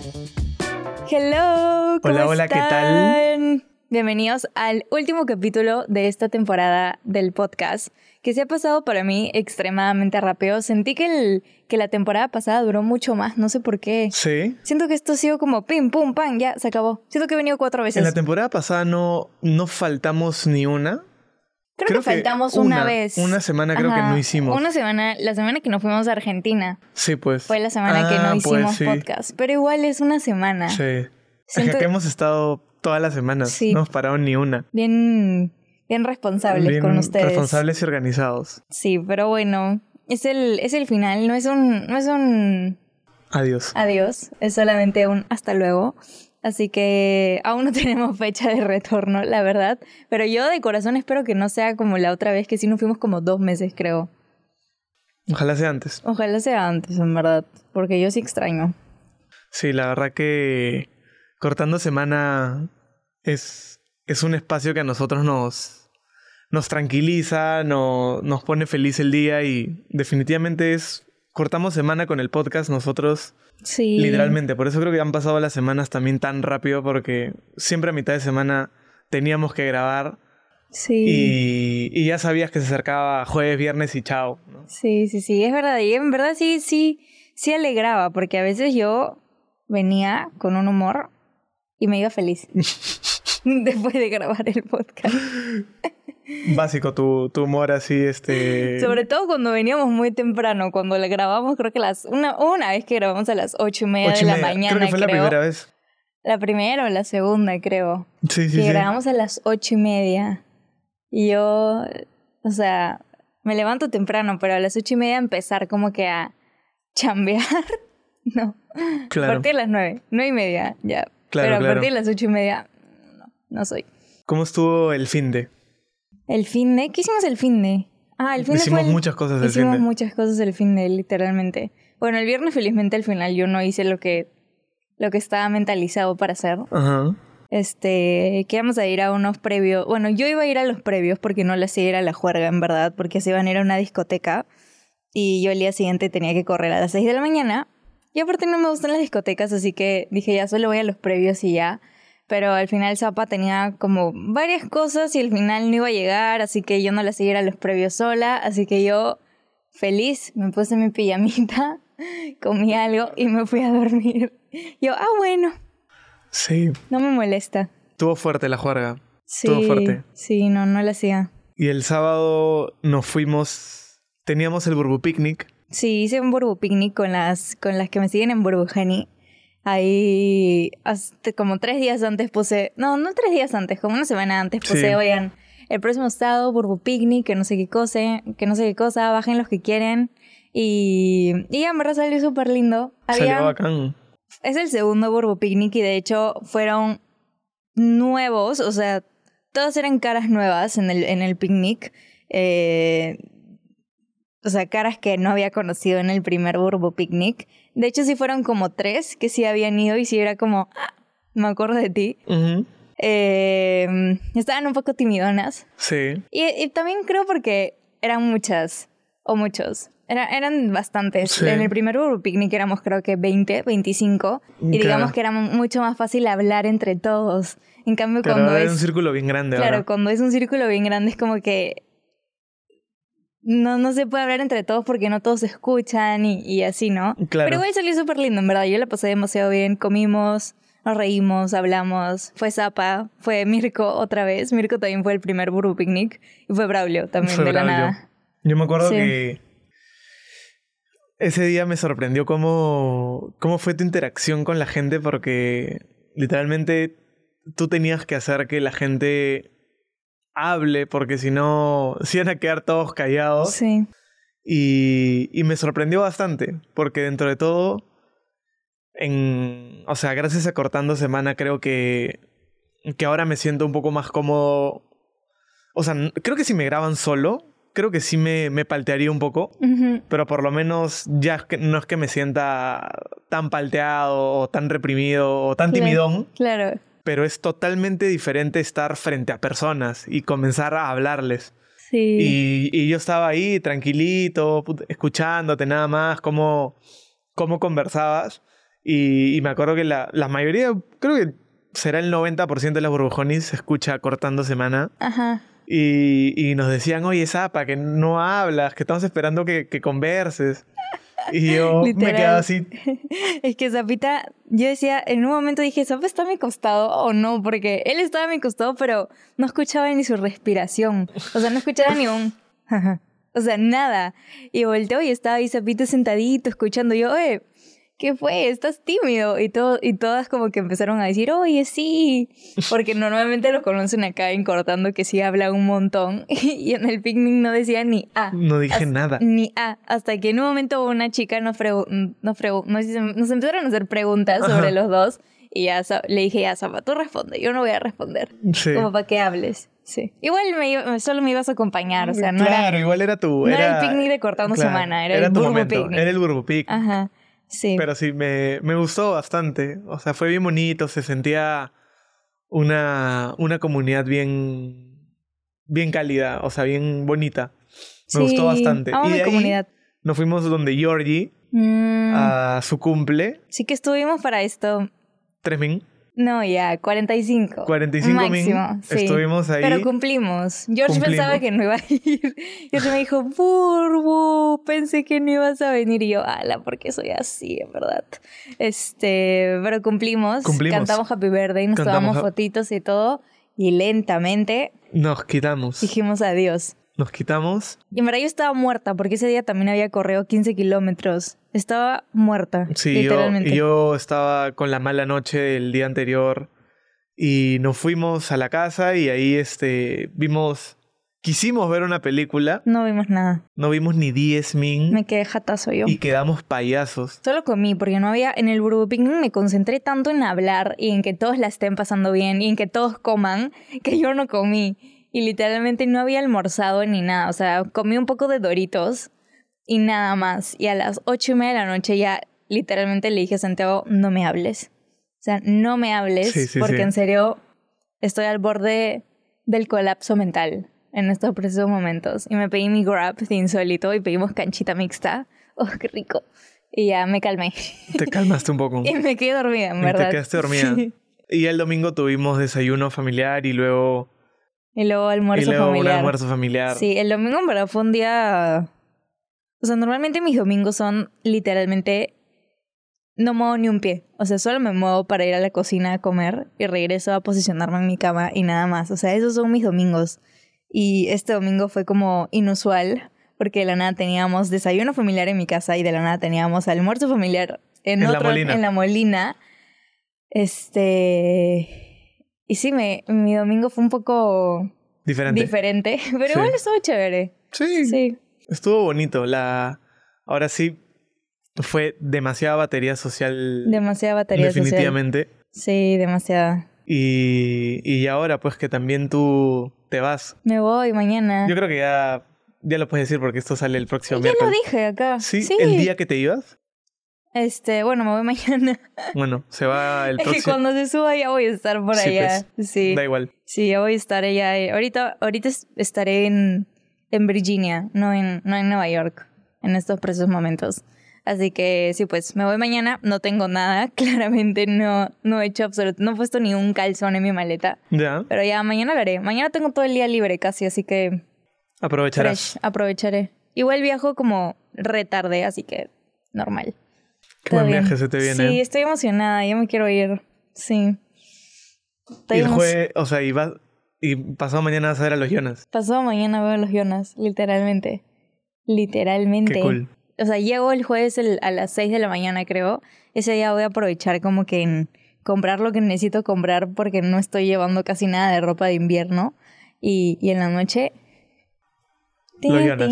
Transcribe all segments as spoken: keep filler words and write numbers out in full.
Hello, ¿cómo Hola, hola, ¿qué están? tal? Bienvenidos al último capítulo de esta temporada del podcast, que se ha pasado para mí extremadamente rápido. Sentí que, el, que la temporada pasada duró mucho más, no sé por qué. Sí. Siento que esto ha sido como pim, pum, pam, ya, se acabó. Siento que he venido cuatro veces. En la temporada pasada no, no faltamos ni una. Creo, creo que faltamos que una, una vez. Una semana creo Ajá, que no hicimos. Una semana, la semana que nos fuimos a Argentina. Sí, pues. Fue la semana ah, que no pues, hicimos sí. podcast. Pero igual es una semana. Sí. Es Siento- que acá hemos estado todas las semanas. Sí. No hemos parado ni una. Bien, bien responsables Bien con ustedes. responsables y organizados. Sí, pero bueno, es el, es el final, no es un, no es un Adiós. adiós, es solamente un hasta luego. Así que aún no tenemos fecha de retorno, la verdad. Pero yo de corazón espero que no sea como la otra vez, que sí nos fuimos como dos meses, creo. Ojalá sea antes. Ojalá sea antes, en verdad, porque yo sí extraño. Sí, la verdad que cortando semana es, es un espacio que a nosotros nos, nos tranquiliza, no, nos pone feliz el día y definitivamente es... Cortamos semana con el podcast nosotros, Sí. literalmente. Por eso creo que han pasado las semanas también tan rápido, porque siempre a mitad de semana teníamos que grabar Sí. y, y ya sabías que se acercaba jueves, viernes y chao, ¿no? Sí, sí, sí, es verdad. Y en verdad sí, sí, sí alegraba, porque a veces yo venía con un humor y me iba feliz después de grabar el podcast. Básico, tu, tu humor así, este... Sobre todo cuando veníamos muy temprano, cuando la grabamos, creo que las una, una vez que grabamos a las ocho y media ocho de y la media. mañana, Creo que fue la primera vez. La primera o la segunda, creo. Sí, sí, que sí. grabamos a las ocho y media. Y yo, o sea, me levanto temprano, pero a las ocho y media empezar como que a chambear. No. Claro. A partir de las nueve, nueve y media, ya. Claro, pero a claro. partir de las ocho y media, no, no soy. ¿Cómo estuvo el finde? El fin de... ¿Qué hicimos el fin de? Ah, el fin de Hicimos fue el- muchas cosas el Hicimos finde. muchas cosas el fin de, literalmente. Bueno, el viernes felizmente al final yo no hice lo que, lo que estaba mentalizado para hacer. Ajá. Este, que íbamos a ir a unos previos. Bueno, yo iba a ir a los previos porque no le hacía ir a la juerga, en verdad, porque se iban a ir a una discoteca y yo el día siguiente tenía que correr a las seis de la mañana. Y aparte no me gustan las discotecas, así que dije ya solo voy a los previos y ya. Pero al final Zapa tenía como varias cosas y al final no iba a llegar, así que yo no la hacía ir a los previos sola, así que yo feliz me puse mi pijamita, comí algo y me fui a dormir. Yo, ah bueno, Sí. no me molesta. Estuvo fuerte la juerga. Sí, Estuvo fuerte. sí, no, no la hacía. Y el sábado nos fuimos... Teníamos el Burbu Picnic. Sí, hice un Burbu Picnic con las, con las que me siguen en Burbujani. Ahí, hasta como tres días antes puse... No, no tres días antes, como una semana antes puse, Sí. oigan, el próximo sábado, Burbu Picnic, que no sé qué cosa, que no sé qué cosa, bajen los que quieren. Y, y ya, en verdad salió súper lindo. Salió Había- bacán. Es el segundo Burbu Picnic y de hecho fueron nuevos, o sea, todas eran caras nuevas en el, en el picnic. Eh, o sea, caras que no había conocido en el primer Burbu Picnic. De hecho, sí fueron como tres que sí habían ido y sí era como, ah, me acuerdo de ti. Ujú. Eh, estaban un poco timidonas. Sí. Y, y también creo porque eran muchas, o muchos. Era, eran bastantes. Sí. En el primer Burbu Picnic éramos creo que veinte, veinticinco. Y Claro. digamos que era mucho más fácil hablar entre todos. En cambio, Pero cuando ahora es... es un círculo bien grande Claro, ahora. cuando es un círculo bien grande es como que... No, no se puede hablar entre todos porque no todos se escuchan y, y así, ¿no? Claro. Pero igual salió súper lindo, en verdad. Yo la pasé demasiado bien. Comimos, nos reímos, hablamos. Fue Zapa, fue Mirko otra vez. Mirko también fue el primer Burbu Picnic. Y fue Braulio también, Fue de la Braulio. nada. Yo me acuerdo Sí. que ese día me sorprendió cómo, cómo fue tu interacción con la gente porque literalmente tú tenías que hacer que la gente hable porque si no se iban a quedar todos callados. Sí. Y, y me sorprendió bastante porque dentro de todo, en, o sea, gracias a Cortando Semana creo que, que ahora me siento un poco más cómodo. O sea, n- creo que si me graban solo, creo que sí me, me paltearía un poco. Ujú. Pero por lo menos ya es que, no es que me sienta tan palteado o tan reprimido o tan Claro. timidón. Claro. Pero es totalmente diferente estar frente a personas y comenzar a hablarles. Sí. Y, y yo estaba ahí tranquilito, put- escuchándote nada más, cómo, cómo conversabas. Y, y me acuerdo que la, la mayoría, creo que será el noventa por ciento de las burbujonis se escucha cortando semana. Ajá. Y, y nos decían, oye, Zapa, que no hablas, que estamos esperando que, que converses. Y yo me quedaba así. Es que Zapita, yo decía, en un momento dije, ¿Zapa está a mi costado o no? Porque él estaba a mi costado, pero no escuchaba ni su respiración. O sea, no escuchaba ni un... O sea, nada. Y volteó y estaba ahí Zapita sentadito, escuchando. Yo, oye, ¿qué fue? ¿Estás tímido? Y, todo, y todas como que empezaron a decir, oye, sí. Porque normalmente lo conocen acá en Cortando, que sí habla un montón. Y en el picnic no decía ni A. No dije hasta, nada. Ni A. Hasta que en un momento una chica nos, fregu nos, fregu nos, nos empezaron a hacer preguntas Ajá. sobre los dos. Y ya le dije, ya, Zapa, tú responde. Yo no voy a responder. Sí. Como para que hables. Sí. Igual me, solo me ibas a acompañar. O sea, no claro, era, igual era tu... No era, era el picnic de Cortando claro, Semana. Era, era el tu burbu momento. picnic. Era el burbu picnic. Ajá. Sí. Pero sí, me, me gustó bastante. O sea, fue bien bonito. Se sentía una, una comunidad bien, bien cálida. O sea, bien bonita. Me sí, gustó bastante. Amo y de mi ahí comunidad. Nos fuimos donde Georgie mm. a su cumple. Sí que estuvimos para esto. ¿Tres min? No, ya, cuarenta y cinco. cuarenta y cinco máximo, min. Sí. Estuvimos ahí. Pero cumplimos. George cumplimos. pensaba que no iba a ir. Y entonces me dijo, Burbu, pensé que no ibas a venir. Y yo, ala, porque soy así, en verdad. Este, pero cumplimos. Cumplimos. Cantamos Happy Birthday, nos Cantamos tomamos ha fotitos y todo. Y lentamente nos quitamos. Dijimos adiós. Nos quitamos. Y en verdad yo estaba muerta, porque ese día también había corrido quince kilómetros. Estaba muerta, sí, literalmente. Sí, yo, yo estaba con la mala noche del día anterior. Y nos fuimos a la casa y ahí este, vimos... Quisimos ver una película. No vimos nada. No vimos ni diez min. Me quedé jatazo yo. Y quedamos payasos. Solo comí, porque no había... En el Burbu Picnic me concentré tanto en hablar y en que todos la estén pasando bien y en que todos coman, que yo no comí. Y literalmente no había almorzado ni nada. O sea, comí un poco de Doritos y nada más. Y a las ocho y media de la noche ya literalmente le dije a Santiago, no me hables. O sea, no me hables sí, sí, porque sí. en serio estoy al borde del colapso mental en estos precisos momentos. Y me pedí mi Grab de insólito y pedimos canchita mixta. ¡Oh, qué rico! Y ya me calmé. Te calmaste un poco. Y me quedé dormida, en y verdad. Te quedaste dormida. Sí. Y el domingo tuvimos desayuno familiar y luego... Y luego almuerzo y luego familiar. un almuerzo familiar. Sí, el domingo en verdad fue un día... O sea, normalmente mis domingos son literalmente... No muevo ni un pie. O sea, solo me muevo para ir a la cocina a comer y regreso a posicionarme en mi cama y nada más. O sea, esos son mis domingos. Y este domingo fue como inusual porque de la nada teníamos desayuno familiar en mi casa y de la nada teníamos almuerzo familiar en, en, otro, la, molina. en la Molina. Este... Y sí, me, mi domingo fue un poco... Diferente. Diferente. Pero sí. igual estuvo chévere. Sí. Sí. Estuvo bonito. La... Ahora sí... Fue demasiada batería social. Demasiada batería definitivamente. social. Definitivamente. Sí, demasiada. Y, y ahora, pues, que también tú te vas. Me voy mañana. Yo creo que ya, ya lo puedes decir porque esto sale el próximo ya miércoles. Ya lo dije acá. ¿Sí? ¿Sí? ¿El día que te ibas? Este, bueno, me voy mañana. Bueno, se va el próximo... Es que cuando se suba ya voy a estar por sí, allá. Pues, sí. Da igual. Sí, ya voy a estar allá. Ahorita, ahorita estaré en, en Virginia, no en, no en Nueva York, en estos precisos momentos. Así que sí, pues me voy mañana. No tengo nada. Claramente no, no he hecho absolutamente... No he puesto ni un calzón en mi maleta. Ya. Pero ya mañana lo haré. Mañana tengo todo el día libre casi, así que... Aprovecharás. Fresh, aprovecharé. Igual viajo como retarde, así que normal. Qué buen viaje se te viene. Sí, estoy emocionada. Ya me quiero ir. Sí. Estoy y el jueves... O sea, y, vas, y pasado mañana vas a ver a los Jonas. Pasado mañana veo a los Jonas. Literalmente. Literalmente. Qué cool. O sea, llego el jueves el, a las seis de la mañana, creo. Ese día voy a aprovechar como que en comprar lo que necesito comprar porque no estoy llevando casi nada de ropa de invierno. Y, y en la noche... Los Jonas.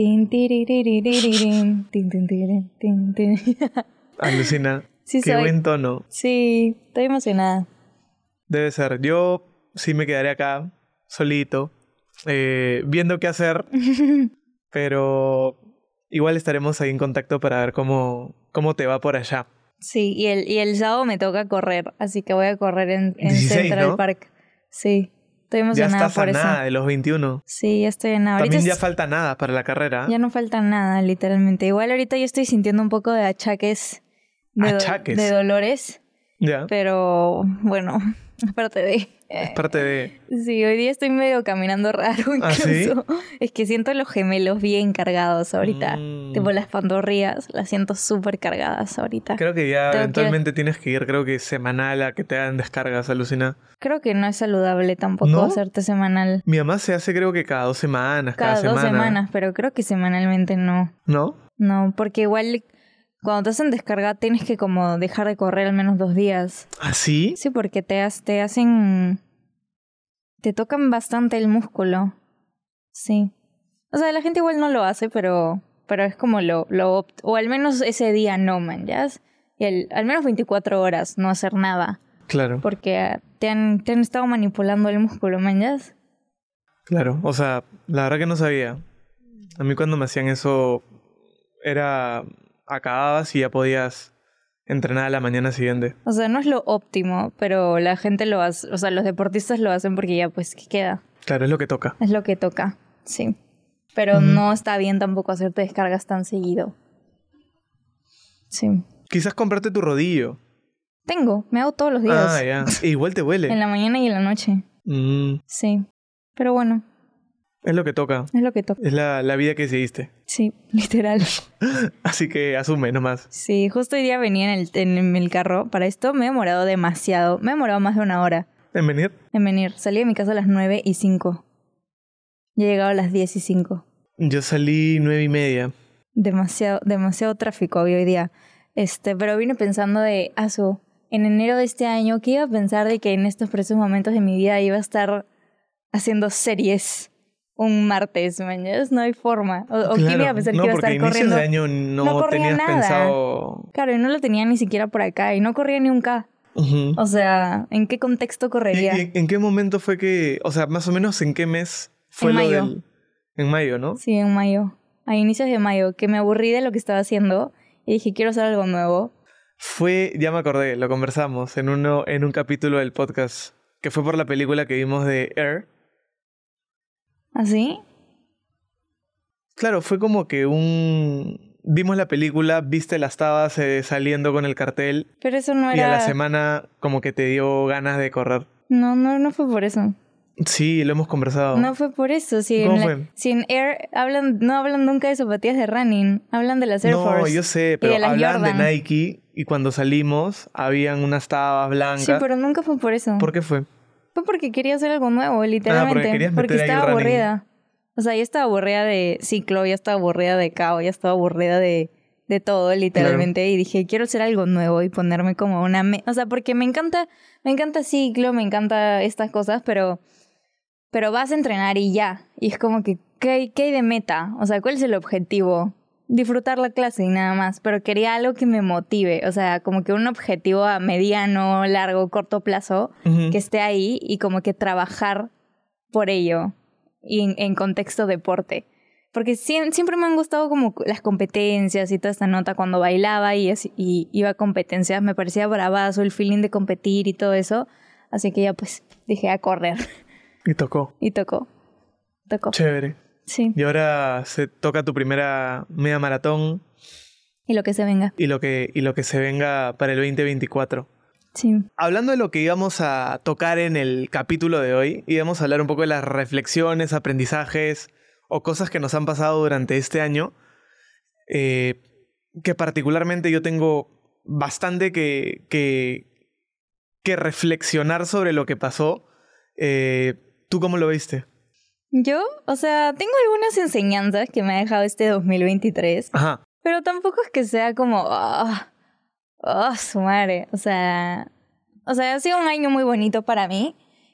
Alucina. Sí, Qué soy. buen tono. Sí, estoy emocionada. Debe ser. Yo sí me quedaré acá, solito, eh, viendo qué hacer. Pero... Igual estaremos ahí en contacto para ver cómo, cómo te va por allá. Sí, y el, y el sábado me toca correr, así que voy a correr en, en dieciséis, Central ¿no? Park. Sí, estoy emocionada ya estás por a eso. nada de los veintiuno. Sí, ya estoy en nada. También ahorita ya es... falta nada para la carrera. Ya no falta nada, literalmente. Igual ahorita yo estoy sintiendo un poco de achaques de, do- Achaques. de dolores. Ya. Pero bueno, aparte de... Es parte de... Sí, hoy día estoy medio caminando raro ¿Ah, incluso. sí? Es que siento los gemelos bien cargados ahorita. Mm. Tipo las pantorrillas, las siento súper cargadas ahorita. Creo que ya Tengo que- eventualmente tienes que ir, creo que semanal, a que te hagan descargas, alucina. Creo que no es saludable tampoco ¿No? hacerte semanal. Mi mamá se hace creo que cada dos semanas, cada, Cada dos semana. semanas, pero creo que semanalmente no. ¿No? No, porque igual cuando te hacen descarga tienes que como dejar de correr al menos dos días. ¿Ah, sí? Sí, porque te, has- te hacen... Te tocan bastante el músculo. Sí. O sea, la gente igual no lo hace, pero, pero es como lo, lo opt- o al menos ese día no, man, ¿ya? Y el, al menos veinticuatro horas no hacer nada. Claro, Porque ah, te han, te han estado manipulando el músculo, man, ¿ya? claro. O sea, la verdad que no sabía. A mí cuando me hacían eso era... Acababas y ya podías entrenar a la mañana siguiente. O sea, no es lo óptimo, pero la gente lo hace, o sea, los deportistas lo hacen porque ya pues, ¿qué queda? Claro, es lo que toca. Es lo que toca, sí. Pero Ujú. no está bien tampoco hacerte descargas tan seguido. Sí. Quizás comprarte tu rodillo. Tengo, me hago todos los días. Ah, ya. E igual te huele. En la mañana y en la noche. Mm, Sí. Pero bueno, es lo que toca. es lo que toca. Es la, la vida que seguiste. Sí, literal. Así que asume nomás. Sí, justo hoy día venía en el, en el carro. Para esto me he demorado demasiado. Me he demorado más de una hora En venir. en venir. Salí de mi casa a las nueve y cinco. Ya he llegado a las diez y cinco. Yo salí nueve y media. Demasiado, demasiado tráfico había hoy día. Este, pero vine pensando de, asu, en enero de este año, ¿qué iba a pensar de que en estos precisos momentos de mi vida iba a estar haciendo series un martes, mañana? No hay forma. O, o quién iba a pensar no, que iba a porque estar inicios corriendo. de año no, no corría tenías nada. pensado... Claro, y no lo tenía ni siquiera por acá y no corría ni un K. Ujú. O sea, ¿en qué contexto ¿Y, correría? y en qué momento fue que... O sea, más o menos en qué mes fue En lo mayo. del... En mayo, ¿no? Sí, en mayo. A inicios de mayo, que me aburrí de lo que estaba haciendo y dije, quiero hacer algo nuevo. Fue... Ya me acordé, lo conversamos en, uno, en un capítulo del podcast. Que fue por la película que vimos de Air. ¿Así? Claro, fue como que un... Vimos la película, viste las tabas eh, saliendo con el cartel Pero eso no y a era... la semana como que te dio ganas de correr. No, no, no fue por eso. Sí, lo hemos conversado. No fue por eso. Si ¿Cómo en, la- fue? si en Air hablan, no hablan nunca de zapatillas de running, hablan de las Air No, Force. yo sé, y pero de las hablaban de Jordan. Nike y cuando salimos habían unas tabas blancas. Sí, pero nunca fue por eso. ¿Por qué fue? Fue porque quería hacer algo nuevo, literalmente. querías porque meter ahí estaba running. aburrida. O sea, ya estaba aburrida de ciclo, ya estaba aburrida de cao, ya estaba aburrida de, de todo, literalmente. Y dije, quiero hacer algo nuevo y ponerme como una... me- o sea, porque me encanta, me encanta ciclo, me encanta estas cosas, pero... Pero vas a entrenar y ya. Y es como que, ¿qué, hay- qué hay de meta? O sea, ¿cuál es el objetivo? Disfrutar la clase y nada más. Pero quería algo que me motive. O sea, como que un objetivo a mediano, largo, corto plazo Ujú. que esté ahí y como que trabajar por ello y en, en contexto deporte. Porque siem- siempre me han gustado como las competencias y toda esta nota cuando bailaba y, así- y iba a competencias. Me parecía bravazo el feeling de competir y todo eso. Así que ya pues dije a correr. Y tocó. Y tocó. Tocó. Chévere. Sí. Y ahora se toca tu primera media maratón Y lo que se venga. y lo que, y lo que se venga para el veinte veinticuatro. Sí. Hablando de lo que íbamos a tocar en el capítulo de hoy, íbamos a hablar un poco de las reflexiones, aprendizajes o cosas que nos han pasado durante este año, eh, que particularmente yo tengo bastante que, que, que reflexionar sobre lo que pasó. Eh, ¿Tú cómo lo viste? Yo, o sea, tengo algunas enseñanzas que me ha dejado este dos mil veintitrés. Ajá. Pero tampoco es que sea como... ah, oh, su madre. O sea... O sea, ha sido un año muy bonito para mí.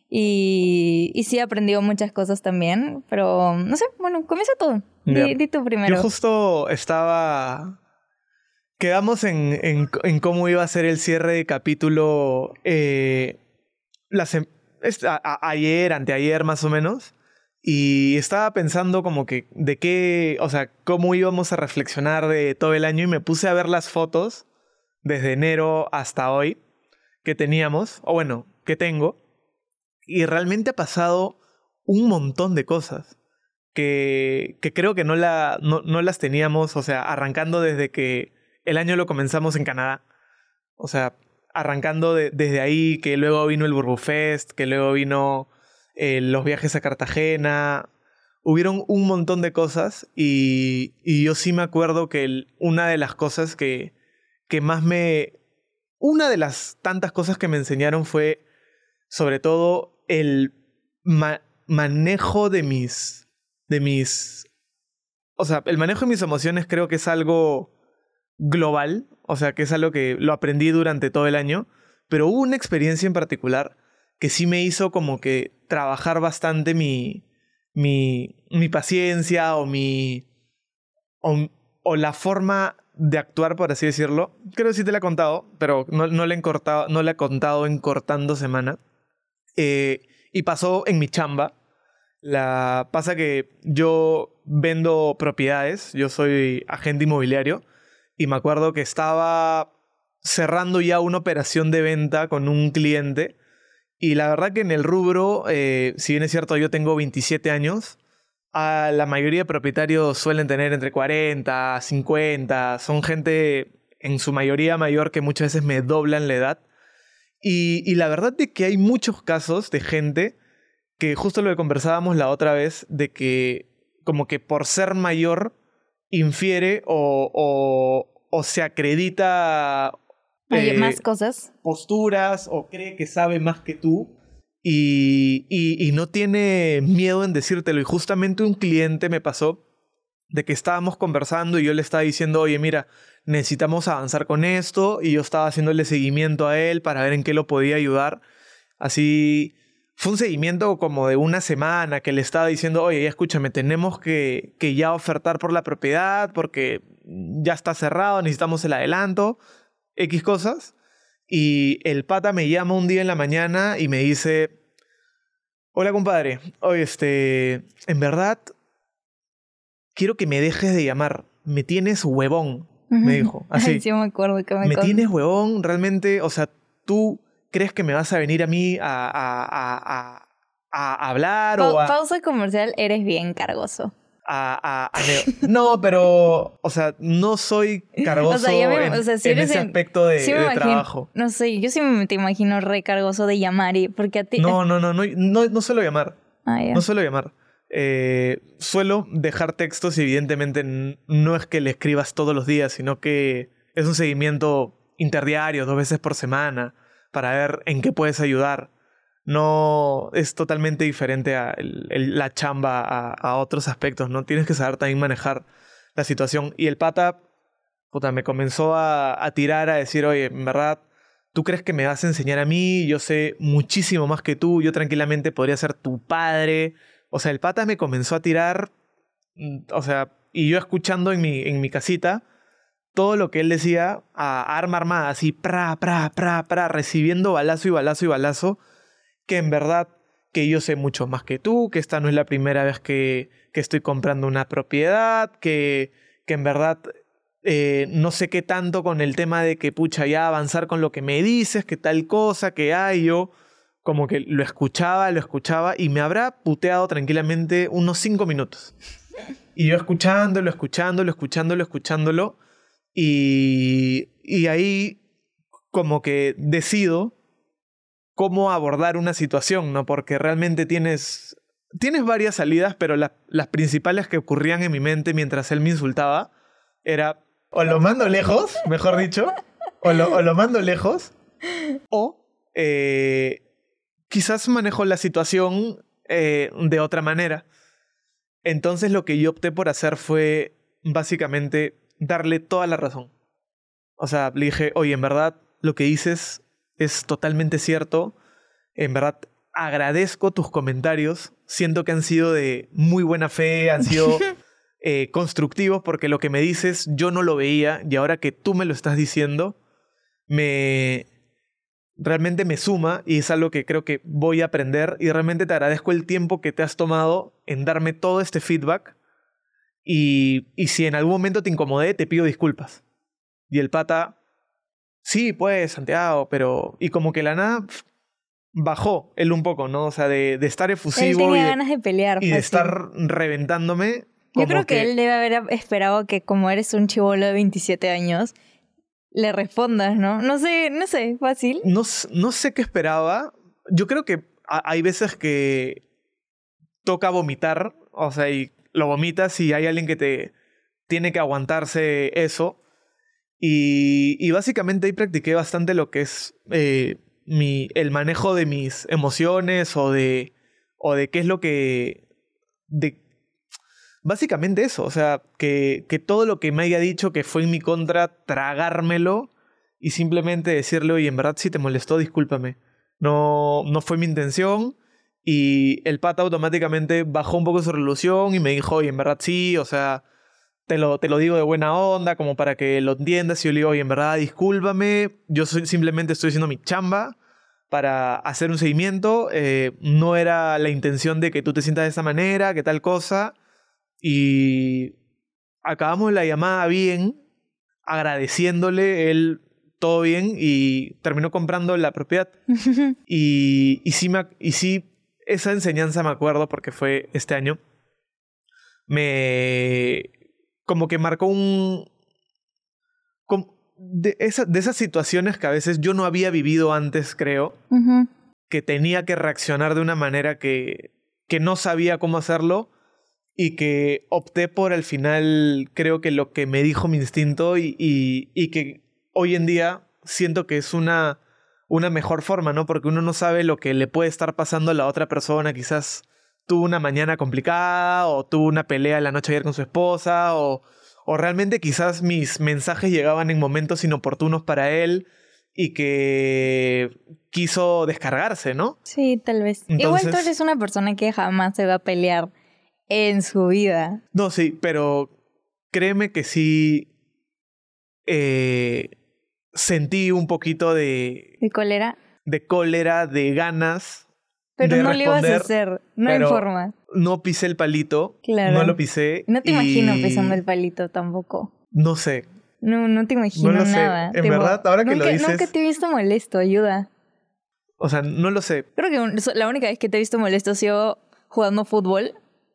Y, y sí he aprendido muchas cosas también. Pero, no sé, bueno, comienza tú. Ya. Di, di tú primero. Yo justo estaba... Quedamos en, en, en cómo iba a ser el cierre de capítulo eh, la sem- es- a- a- ayer, anteayer más o menos. Y estaba pensando como que de qué, o sea, cómo íbamos a reflexionar de todo el año y me puse a ver las fotos desde enero hasta hoy que teníamos, o bueno, que tengo. Y realmente ha pasado un montón de cosas que, que creo que no, la, no, no las teníamos, o sea, arrancando desde que el año lo comenzamos en Canadá. O sea, arrancando de, desde ahí, que luego vino el Burbufest, que luego vino eh, los viajes a Cartagena. Hubieron un montón de cosas y, y yo sí me acuerdo que el, una de las cosas que, que más me... Una de las tantas cosas que me enseñaron fue sobre todo el ma- manejo de mis... de mis... O sea, el manejo de mis emociones creo que es algo global, o sea, que es algo que lo aprendí durante todo el año, pero hubo una experiencia en particular que sí me hizo como que trabajar bastante mi, mi, mi paciencia o mi... O, o la forma de actuar, por así decirlo. Creo que sí te la he contado, pero no, no, le, he cortado, no le he contado en Cortando Semana. Eh, y pasó en mi chamba. La, pasa que yo vendo propiedades, yo soy agente inmobiliario, y me acuerdo que estaba cerrando ya una operación de venta con un cliente, y la verdad que en el rubro, eh, si bien es cierto yo tengo veintisiete años, a la mayoría de propietarios suelen tener entre cuarenta, cincuenta, son gente en su mayoría mayor que muchas veces me doblan la edad, y, y la verdad es que hay muchos casos de gente que justo lo que conversábamos la otra vez, de que como que por ser mayor infiere o, o, o se acredita Oye, eh, más cosas. posturas o cree que sabe más que tú y, y, y no tiene miedo en decírtelo. Y justamente un cliente me pasó de que estábamos conversando y yo le estaba diciendo, oye, mira, necesitamos avanzar con esto, y yo estaba haciéndole seguimiento a él para ver en qué lo podía ayudar. Así... Fue un seguimiento como de una semana que le estaba diciendo, oye, ya escúchame, tenemos que, que ya ofertar por la propiedad porque ya está cerrado, necesitamos el adelanto, X cosas. Y el pata me llama un día en la mañana y me dice, hola compadre, oye, este, en verdad, quiero que me dejes de llamar, me tienes huevón, me dijo, así. Ay, sí me acuerdo que me Me con... tienes huevón, realmente, o sea, tú... ¿Crees que me vas a venir a mí a, a, a, a, a hablar Pa o a... Pausa comercial, eres bien cargoso. A, a, a no, pero, o sea, no soy cargoso o sea, ya me, en, o sea, si en ese en, aspecto de, sí me de imagino, trabajo. No sé, yo sí me te imagino re cargoso de llamar y porque a ti... No, no, no, no, no, no suelo llamar. Ah, yeah. No suelo llamar. Eh, suelo dejar textos y evidentemente no es que le escribas todos los días, sino que es un seguimiento interdiario, dos veces por semana, para ver en qué puedes ayudar. No es totalmente diferente a el, el, la chamba a, a otros aspectos, ¿no? Tienes que saber también manejar la situación. Y el pata, puta, me comenzó a, a tirar, a decir, oye, en verdad, ¿tú crees que me vas a enseñar a mí? Yo sé muchísimo más que tú, yo tranquilamente podría ser tu padre. O sea, el pata me comenzó a tirar, o sea, y yo escuchando en mi, en mi casita todo lo que él decía a arma armada, así, pra, pra, pra, pra, recibiendo balazo y balazo y balazo, que en verdad que yo sé mucho más que tú, que esta no es la primera vez que, que estoy comprando una propiedad, que, que en verdad eh, no sé qué tanto con el tema de que, pucha, ya avanzar con lo que me dices, que tal cosa, que hay, yo como que lo escuchaba, lo escuchaba y me habrá puteado tranquilamente unos cinco minutos. Y yo escuchándolo, escuchándolo, escuchándolo, escuchándolo. Y, y ahí como que decido cómo abordar una situación, ¿no? Porque realmente tienes, tienes varias salidas, pero la, las principales que ocurrían en mi mente mientras él me insultaba era o lo mando lejos, mejor dicho, o lo, o lo mando lejos, o eh, quizás manejo la situación eh, de otra manera. Entonces lo que yo opté por hacer fue básicamente darle toda la razón. O sea, le dije, oye, en verdad lo que dices es totalmente cierto. En verdad agradezco tus comentarios. Siento que han sido de muy buena fe, han sido eh, constructivos porque lo que me dices yo no lo veía y ahora que tú me lo estás diciendo, me... realmente me suma y es algo que creo que voy a aprender y realmente te agradezco el tiempo que te has tomado en darme todo este feedback y, y si en algún momento te incomodé, te pido disculpas. Y el pata, sí, pues, Santiago, pero... Y como que la nada pf, bajó él un poco, ¿no? O sea, de, de estar efusivo él tenía y de, ganas de pelear. y de fácil. estar reventándome. Yo creo que, que él debe haber esperado que como eres un chibolo de veintisiete años, le respondas, ¿no? No sé, no sé, fácil. No, no sé qué esperaba. Yo creo que hay veces que toca vomitar, o sea, y lo vomitas y hay alguien que te tiene que aguantarse eso. Y, y básicamente ahí practiqué bastante lo que es eh, mi, el manejo de mis emociones o de, o de qué es lo que... De, básicamente eso, o sea, que, que todo lo que me haya dicho que fue en mi contra, tragármelo y simplemente decirle, oye, en verdad si te molestó, discúlpame. No, no fue mi intención. Y el pata automáticamente bajó un poco su resolución y me dijo, oye, en verdad sí, o sea, te lo, te lo digo de buena onda, como para que lo entiendas. Y yo le digo, oye, en verdad discúlpame, yo soy, simplemente estoy haciendo mi chamba para hacer un seguimiento. Eh, no era la intención de que tú te sientas de esa manera, que tal cosa. Y acabamos la llamada bien, agradeciéndole, él todo bien, y terminó comprando la propiedad. y, y, sí me, y sí, esa enseñanza me acuerdo porque fue este año. Me... como que marcó un... como de, esa, de esas situaciones que a veces yo no había vivido antes, creo. Uh-huh. Que tenía que reaccionar de una manera que, que no sabía cómo hacerlo. Y que opté por al final, creo que lo que me dijo mi instinto y, y, y que hoy en día siento que es una, una mejor forma, ¿no? Porque uno no sabe lo que le puede estar pasando a la otra persona. Quizás tuvo una mañana complicada o tuvo una pelea la noche ayer con su esposa o, o realmente quizás mis mensajes llegaban en momentos inoportunos para él y que quiso descargarse, ¿no? Sí, tal vez. Entonces, igual tú eres una persona que jamás se va a pelear en su vida. No, sí, pero créeme que sí eh, sentí un poquito de, ¿De cólera? de cólera, de ganas Pero de no lo ibas a responder, hacer, no hay pero forma. no pisé el palito, Claro. no lo pisé. No te y imagino pisando el palito tampoco. No sé, No, no te imagino no lo sé. nada. En Tipo, verdad, ahora que nunca, lo dices, nunca te he visto molesto, ayuda. o sea, no lo sé. Creo que un- la única vez que te he visto molesto ha sido jugando fútbol.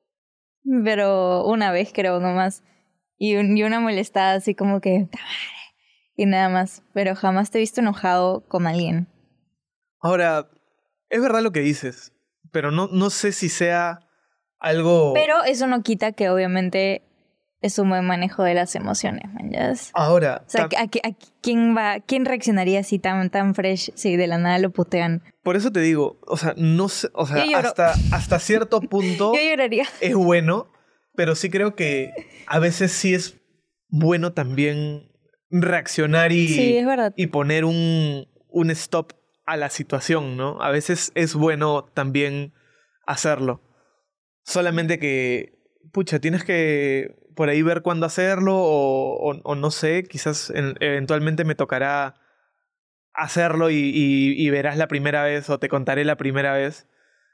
Pero una vez creo nomás. Y, un- y una molestada así como que... "Ta madre", y nada más. Pero jamás te he visto enojado con alguien. Ahora, es verdad lo que dices, pero no, no sé si sea algo... Pero eso no quita que obviamente es un buen manejo de las emociones, man. ¿Ya? Ahora, O sea, ta- ¿a, qué- a quién va, quién reaccionaría así tan, tan fresh si de la nada lo putean? por eso te digo, o sea, no sé, o sea, Yo lloro. hasta, hasta cierto punto Yo lloraría. es bueno, pero sí creo que a veces sí es bueno también reaccionar y, Sí, es verdad. y poner un, un stop a la situación, ¿no? A veces es bueno también hacerlo. Solamente que, pucha, tienes que por ahí ver cuándo hacerlo o, o, o no sé, quizás en- eventualmente me tocará hacerlo y, y, y verás la primera vez o te contaré la primera vez.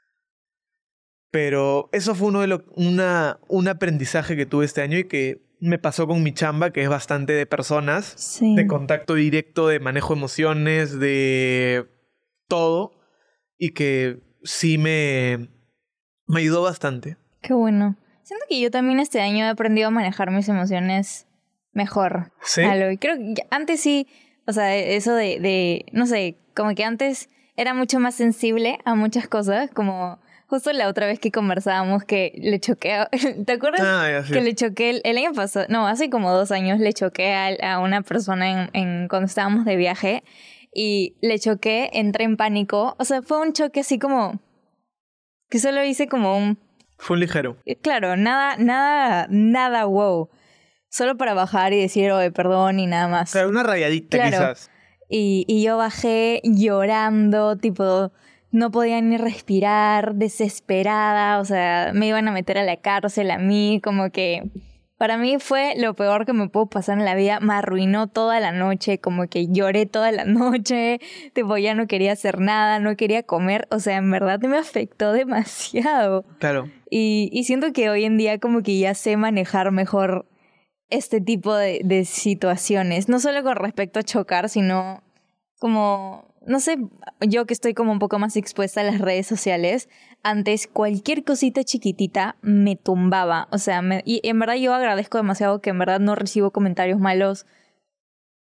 Pero eso fue uno de lo, una, un aprendizaje que tuve este año y que me pasó con mi chamba, que es bastante de personas, Sí. de contacto directo, de manejo de emociones, de todo, y que sí me, me ayudó bastante. Qué bueno. Siento que yo también este año he aprendido a manejar mis emociones mejor. ¿Sí? Algo. Y creo que antes sí, o sea, eso de, de, no sé, como que antes era mucho más sensible a muchas cosas, como justo la otra vez que conversábamos que le choqué, a- ¿te acuerdas? Ah, ya, sí. Que le choqué el, el año pasado, no, hace como dos años le choqué a, a una persona en, en, cuando estábamos de viaje y le choqué, entré en pánico, o sea, fue un choque así como, que solo hice como un... Fue un ligero. Claro, nada, nada, nada wow. Solo para bajar y decir, oye, perdón y nada más. O sea, una rayadita Claro. quizás. Y, y yo bajé llorando, tipo, no podía ni respirar, desesperada, o sea, me iban a meter a la cárcel a mí, como que para mí fue lo peor que me pudo pasar en la vida, me arruinó toda la noche, como que lloré toda la noche, tipo, ya no quería hacer nada, no quería comer, o sea, en verdad me afectó demasiado. Claro. Y, y siento que hoy en día como que ya sé manejar mejor este tipo de, de situaciones, no solo con respecto a chocar, sino como, no sé, yo que estoy como un poco más expuesta a las redes sociales, antes cualquier cosita chiquitita me tumbaba, o sea, me, y en verdad yo agradezco demasiado que en verdad no recibo comentarios malos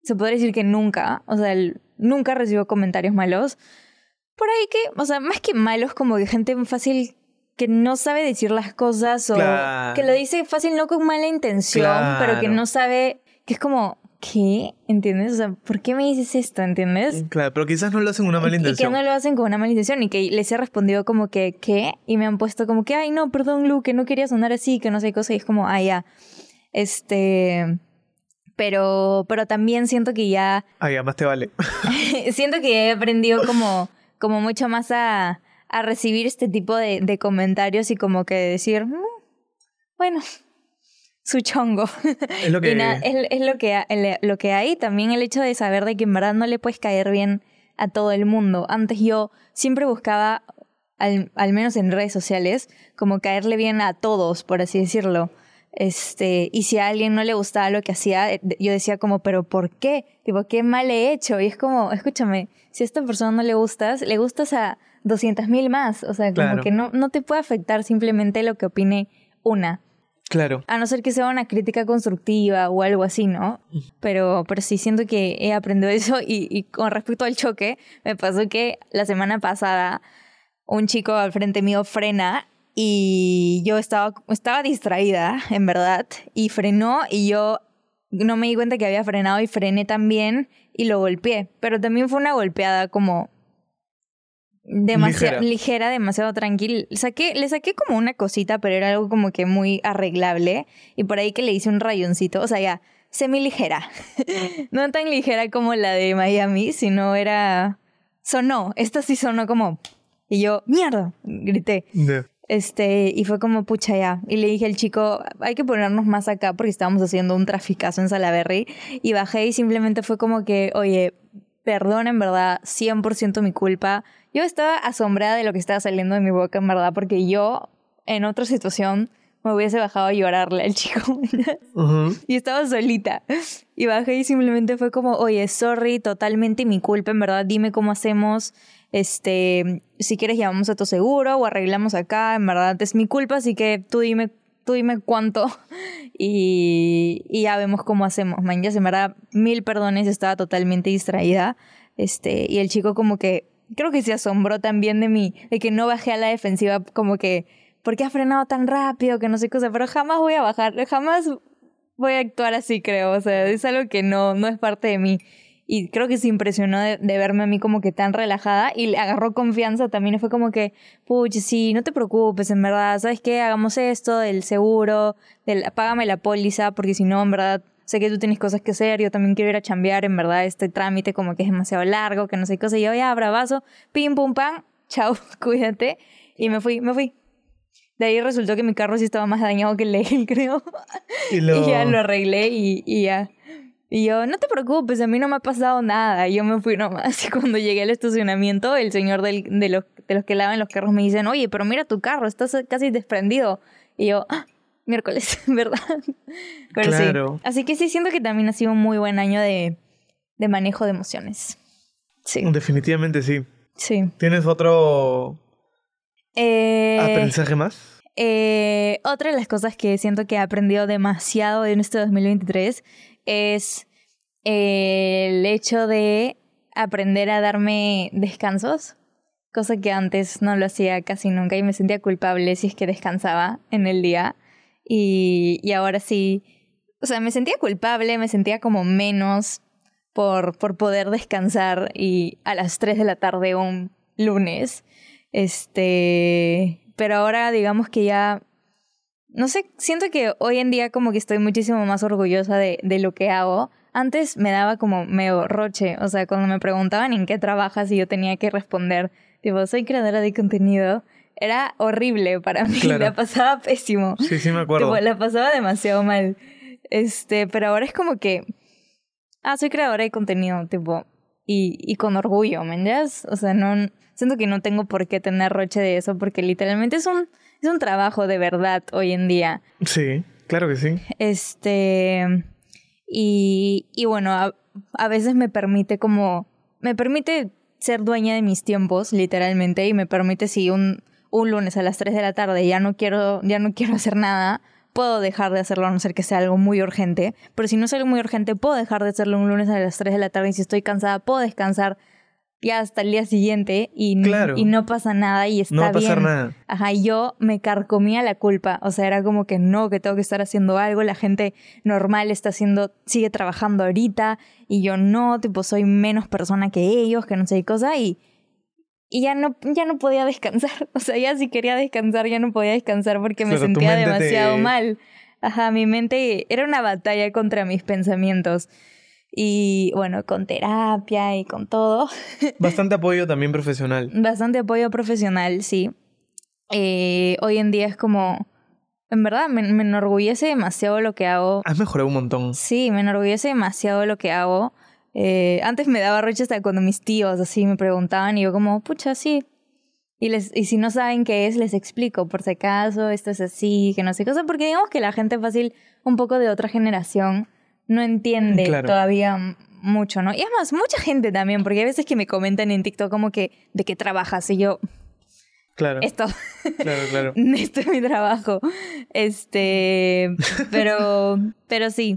se podría decir que nunca, o sea, el, nunca recibo comentarios malos. Por ahí que, o sea, más que malos, como de gente fácil que no sabe decir las cosas o Claro. que lo dice fácil no con mala intención, Claro. pero que no sabe, que es como, ¿qué? ¿Entiendes? O sea, ¿por qué me dices esto? ¿Entiendes? Claro, pero quizás no lo hacen con una mala Y que intención. no lo hacen con una mala intención y que les he respondido como que, ¿qué? Y me han puesto como que, ay, no, perdón, Lu, que no quería sonar así, que no sé qué cosa. Y es como, ah, ya. Este... Pero, pero también siento que ya... Ah, ya, más te vale. siento que he aprendido como, como mucho más a, a recibir este tipo de, de comentarios y como que decir, "Mm, bueno, su chongo". Es lo que... Y na- es, es lo, que, ha- el- lo que hay. También el hecho de saber de que en verdad no le puedes caer bien a todo el mundo. Antes yo siempre buscaba, al, al menos en redes sociales, como caerle bien a todos, por así decirlo. Este, y si a alguien no le gustaba lo que hacía, eh, yo decía como, ¿pero por qué? Tipo, ¿qué mal he hecho? Y es como, escúchame, si a esta persona no le gustas, le gustas a doscientas mil más. O sea, como Claro. que no, no te puede afectar simplemente lo que opine una. Claro. A no ser que sea una crítica constructiva o algo así, ¿no? Pero, pero sí siento que he aprendido eso. Y, y con respecto al choque, me pasó que la semana pasada un chico al frente mío frena y yo estaba, estaba distraída, en verdad, y frenó y yo no me di cuenta que había frenado y frené también y lo golpeé. Pero también fue una golpeada como demasiado Ligera. ligera, demasiado tranquila. Saqué, le saqué como una cosita, pero era algo como que muy arreglable. Y por ahí que le hice un rayoncito. O sea, ya, semi ligera. No tan ligera como la de Miami, sino era... Sonó. Esta sí sonó como... Y yo, ¡mierda! Grité. Ya. Este, y fue como, pucha, ya. Y le dije al chico, hay que ponernos más acá porque estábamos haciendo un traficazo en Salaberry. Y bajé y simplemente fue como que, oye, perdón, en verdad, cien por ciento mi culpa. Yo estaba asombrada de lo que estaba saliendo de mi boca, en verdad, porque yo, en otra situación, me hubiese bajado a llorarle al chico. Ujú. Y estaba solita. Y bajé y simplemente fue como, oye, sorry, totalmente mi culpa, en verdad, dime cómo hacemos. Este, si quieres llamamos a tu seguro o arreglamos acá, en verdad es mi culpa, así que tú dime, tú dime cuánto y, y ya vemos cómo hacemos, man. Ya se me da mil perdones, estaba totalmente distraída. Este, y el chico como que, creo que se asombró también de mí, de que no bajé a la defensiva, como que, ¿por qué has frenado tan rápido? Que no sé qué cosa, pero jamás voy a bajar, jamás voy a actuar así, creo. O sea, es algo que no, no es parte de mí. Y creo que se impresionó de, de verme a mí como que tan relajada y le agarró confianza también. Y fue como que, puch, sí, no te preocupes, en verdad, ¿sabes qué? Hagamos esto del seguro, del, págame la póliza, porque si no, en verdad, sé que tú tienes cosas que hacer, yo también quiero ir a chambear, en verdad, este trámite como que es demasiado largo, que no sé qué cosa. Y yo, ya, bravazo, pim, pum, pam, chao, cuídate. Y me fui, me fui. De ahí resultó que mi carro sí estaba más dañado que el de él, creo. Y lo... Y ya lo arreglé y, y ya. Y yo, no te preocupes, a mí no me ha pasado nada. Y yo me fui nomás. Y cuando llegué al estacionamiento, el señor del, de, los, de los que lavan los carros me dicen, oye, pero mira tu carro, estás casi desprendido. Y yo, ah, miércoles, ¿verdad? Pero Claro. sí. Así que sí, siento que también ha sido un muy buen año de, de manejo de emociones. Sí, Definitivamente sí. sí. ¿Tienes otro Eh, aprendizaje más? Eh, otra de las cosas que siento que he aprendido demasiado en este dos mil veintitrés es el hecho de aprender a darme descansos, cosa que antes no lo hacía casi nunca y me sentía culpable si es que descansaba en el día y, y ahora sí, o sea, me sentía culpable, me sentía como menos por, por poder descansar y a las tres de la tarde un lunes, este... Pero ahora digamos que ya, no sé, siento que hoy en día como que estoy muchísimo más orgullosa de, de lo que hago. Antes me daba como medio roche, o sea, cuando me preguntaban en qué trabajas y yo tenía que responder, tipo, soy creadora de contenido, era horrible para mí, Claro. la pasaba pésimo. Sí, sí me acuerdo. Tipo, la pasaba demasiado mal. Este, pero ahora es como que, ah, soy creadora de contenido, tipo, y, y con orgullo, ¿me entiendes? O sea, no, siento que no tengo por qué tener roche de eso porque literalmente es un, es un trabajo de verdad hoy en día. Sí, claro que sí. Este, y, y bueno, a, a veces me permite como, me permite ser dueña de mis tiempos, literalmente, y me permite si un, un lunes a las tres de la tarde ya no quiero, ya no quiero hacer nada, puedo dejar de hacerlo a no ser que sea algo muy urgente. Pero si no es algo muy urgente, puedo dejar de hacerlo un lunes a las tres de la tarde y si estoy cansada, puedo descansar ya hasta el día siguiente y, Claro. y no pasa nada y está bien. No va a pasar nada. Ajá, y yo me carcomía la culpa. O sea, era como que no, que tengo que estar haciendo algo. La gente normal está haciendo, sigue trabajando ahorita y yo no, tipo, soy menos persona que ellos, que no sé qué cosa. Y, y ya, no, ya no podía descansar. O sea, ya si quería descansar, ya no podía descansar porque me Claro, tu sentía mente demasiado te- mal. Ajá, mi mente era una batalla contra mis pensamientos. Y bueno, con terapia y con todo. Bastante apoyo también profesional. Bastante apoyo profesional, sí. Eh, hoy en día es como... En verdad, me, me enorgullece demasiado lo que hago. Has mejorado un montón. Sí, me enorgullece demasiado lo que hago. Eh, antes me daba roche hasta cuando mis tíos así me preguntaban y yo como, pucha, sí. Y, les, y si no saben qué es, les explico, por si acaso, esto es así, que no sé qué cosa. Porque digamos que la gente fácil, un poco de otra generación, no entiende Claro. todavía m- mucho, ¿no? Y además, mucha gente también, porque hay veces que me comentan en TikTok como que, ¿de qué trabajas? Y yo, Claro. esto, Claro, claro. esto es mi trabajo. Este, pero, pero sí.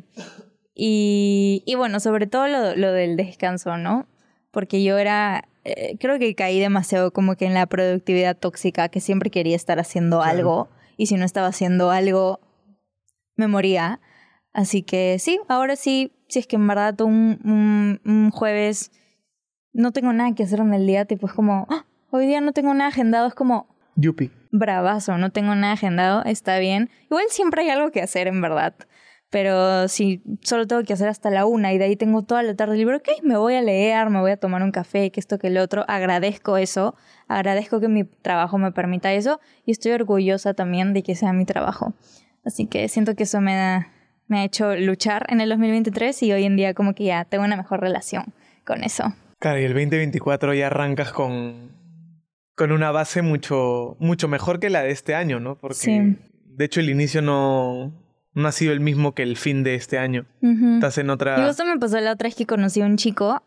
Y, y bueno, sobre todo lo, lo del descanso, ¿no? Porque yo era, eh, creo que caí demasiado como que en la productividad tóxica, que siempre quería estar haciendo Claro. algo, y si no estaba haciendo algo, me moría. Así que sí, ahora sí, si es que en verdad un, un, un jueves no tengo nada que hacer en el día, tipo es como, "Ah, hoy día no tengo nada agendado", es como, Yupi. bravazo, no tengo nada agendado, está bien. Igual siempre hay algo que hacer, en verdad. Pero si solo tengo que hacer hasta la una y de ahí tengo toda la tarde libre, ok, me voy a leer, me voy a tomar un café, que esto, que el otro. Agradezco eso, agradezco que mi trabajo me permita eso y estoy orgullosa también de que sea mi trabajo. Así que siento que eso me, da, me ha hecho luchar en el dos mil veintitrés y hoy en día como que ya tengo una mejor relación con eso. Claro, y el veinte veinticuatro ya arrancas con, con una base mucho, mucho mejor que la de este año, ¿no? Porque, Sí. de hecho, el inicio no, no ha sido el mismo que el fin de este año. Ujú. Estás en otra... Y justo me pasó la otra vez que conocí a un chico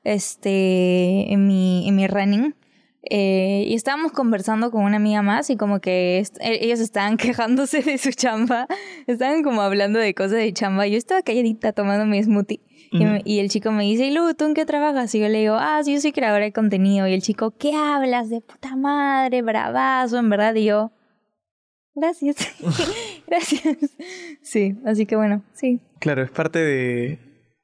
este, en, mi, en mi running. Eh, y estábamos conversando con una amiga más y como que est- e- ellos estaban quejándose de su chamba. Estaban como hablando de cosas de chamba. Yo estaba calladita tomando mi smoothie. Y, me- Ujú. y el chico me dice, "¿Y Lu, ¿tú en qué trabajas?" Y yo le digo, ah, sí, yo soy creadora de contenido. Y el chico, ¿qué hablas? De puta madre, bravazo, en verdad. Y yo, gracias. Gracias. Sí, así que bueno, sí. Claro, es parte de...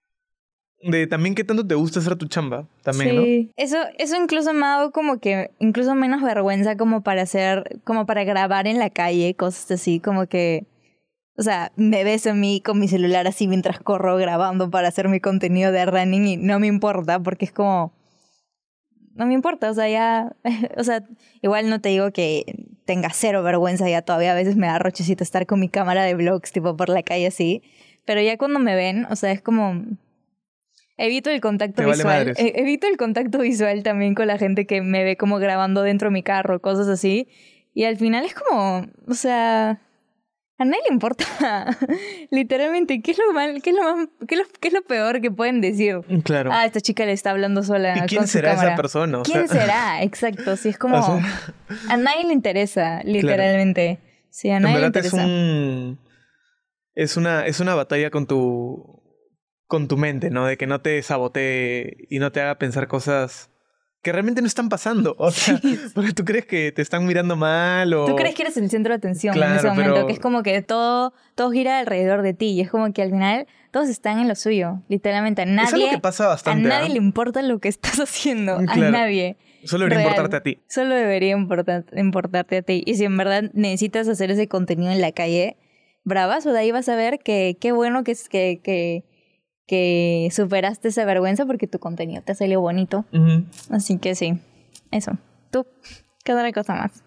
De también qué tanto te gusta hacer tu chamba, también, ¿no? Sí. Eso, eso incluso me ha dado como que, incluso menos vergüenza como para hacer, como para grabar en la calle, cosas así, como que, o sea, me ves a mí con mi celular así mientras corro grabando para hacer mi contenido de running y no me importa porque es como, no me importa, o sea, ya, o sea, igual no te digo que tenga cero vergüenza, ya todavía a veces me da rochecito estar con mi cámara de vlogs, tipo por la calle así, pero ya cuando me ven, o sea, es como... Evito el contacto Te vale visual. madres. E- evito el contacto visual también con la gente que me ve como grabando dentro de mi carro, cosas así. Y al final es como, o sea, a nadie le importa. Literalmente, ¿qué es lo mal, qué es lo más, qué es lo, qué es lo peor que pueden decir? Claro. Ah, esta chica le está hablando sola ¿Y quién con su será cámara. esa persona? O ¿Quién sea- será? Exacto, sí, es como, O sea, a nadie le interesa, literalmente. Sí, a en nadie le verdad es interesa. un... Es una, es una batalla con tu... Con tu mente, ¿no? De que no te sabotee y no te haga pensar cosas que realmente no están pasando. O sea, porque tú crees que te están mirando mal o... Tú crees que eres el centro de atención en Claro, ese momento, pero- que es como que todo, todo gira alrededor de ti y es como que al final todos están en lo suyo, literalmente a nadie, Es algo que pasa a bastante, nadie ¿ah? le importa lo que estás haciendo, a Claro. nadie. Solo debería Real. importarte a ti. Solo debería importar- importarte a ti. Y si en verdad necesitas hacer ese contenido en la calle, bravazo, de ahí vas a ver que qué bueno que, es- que, que, que superaste esa vergüenza porque tu contenido te salió bonito. Ujú. Así que sí, eso. Tú, ¿qué otra cosa más?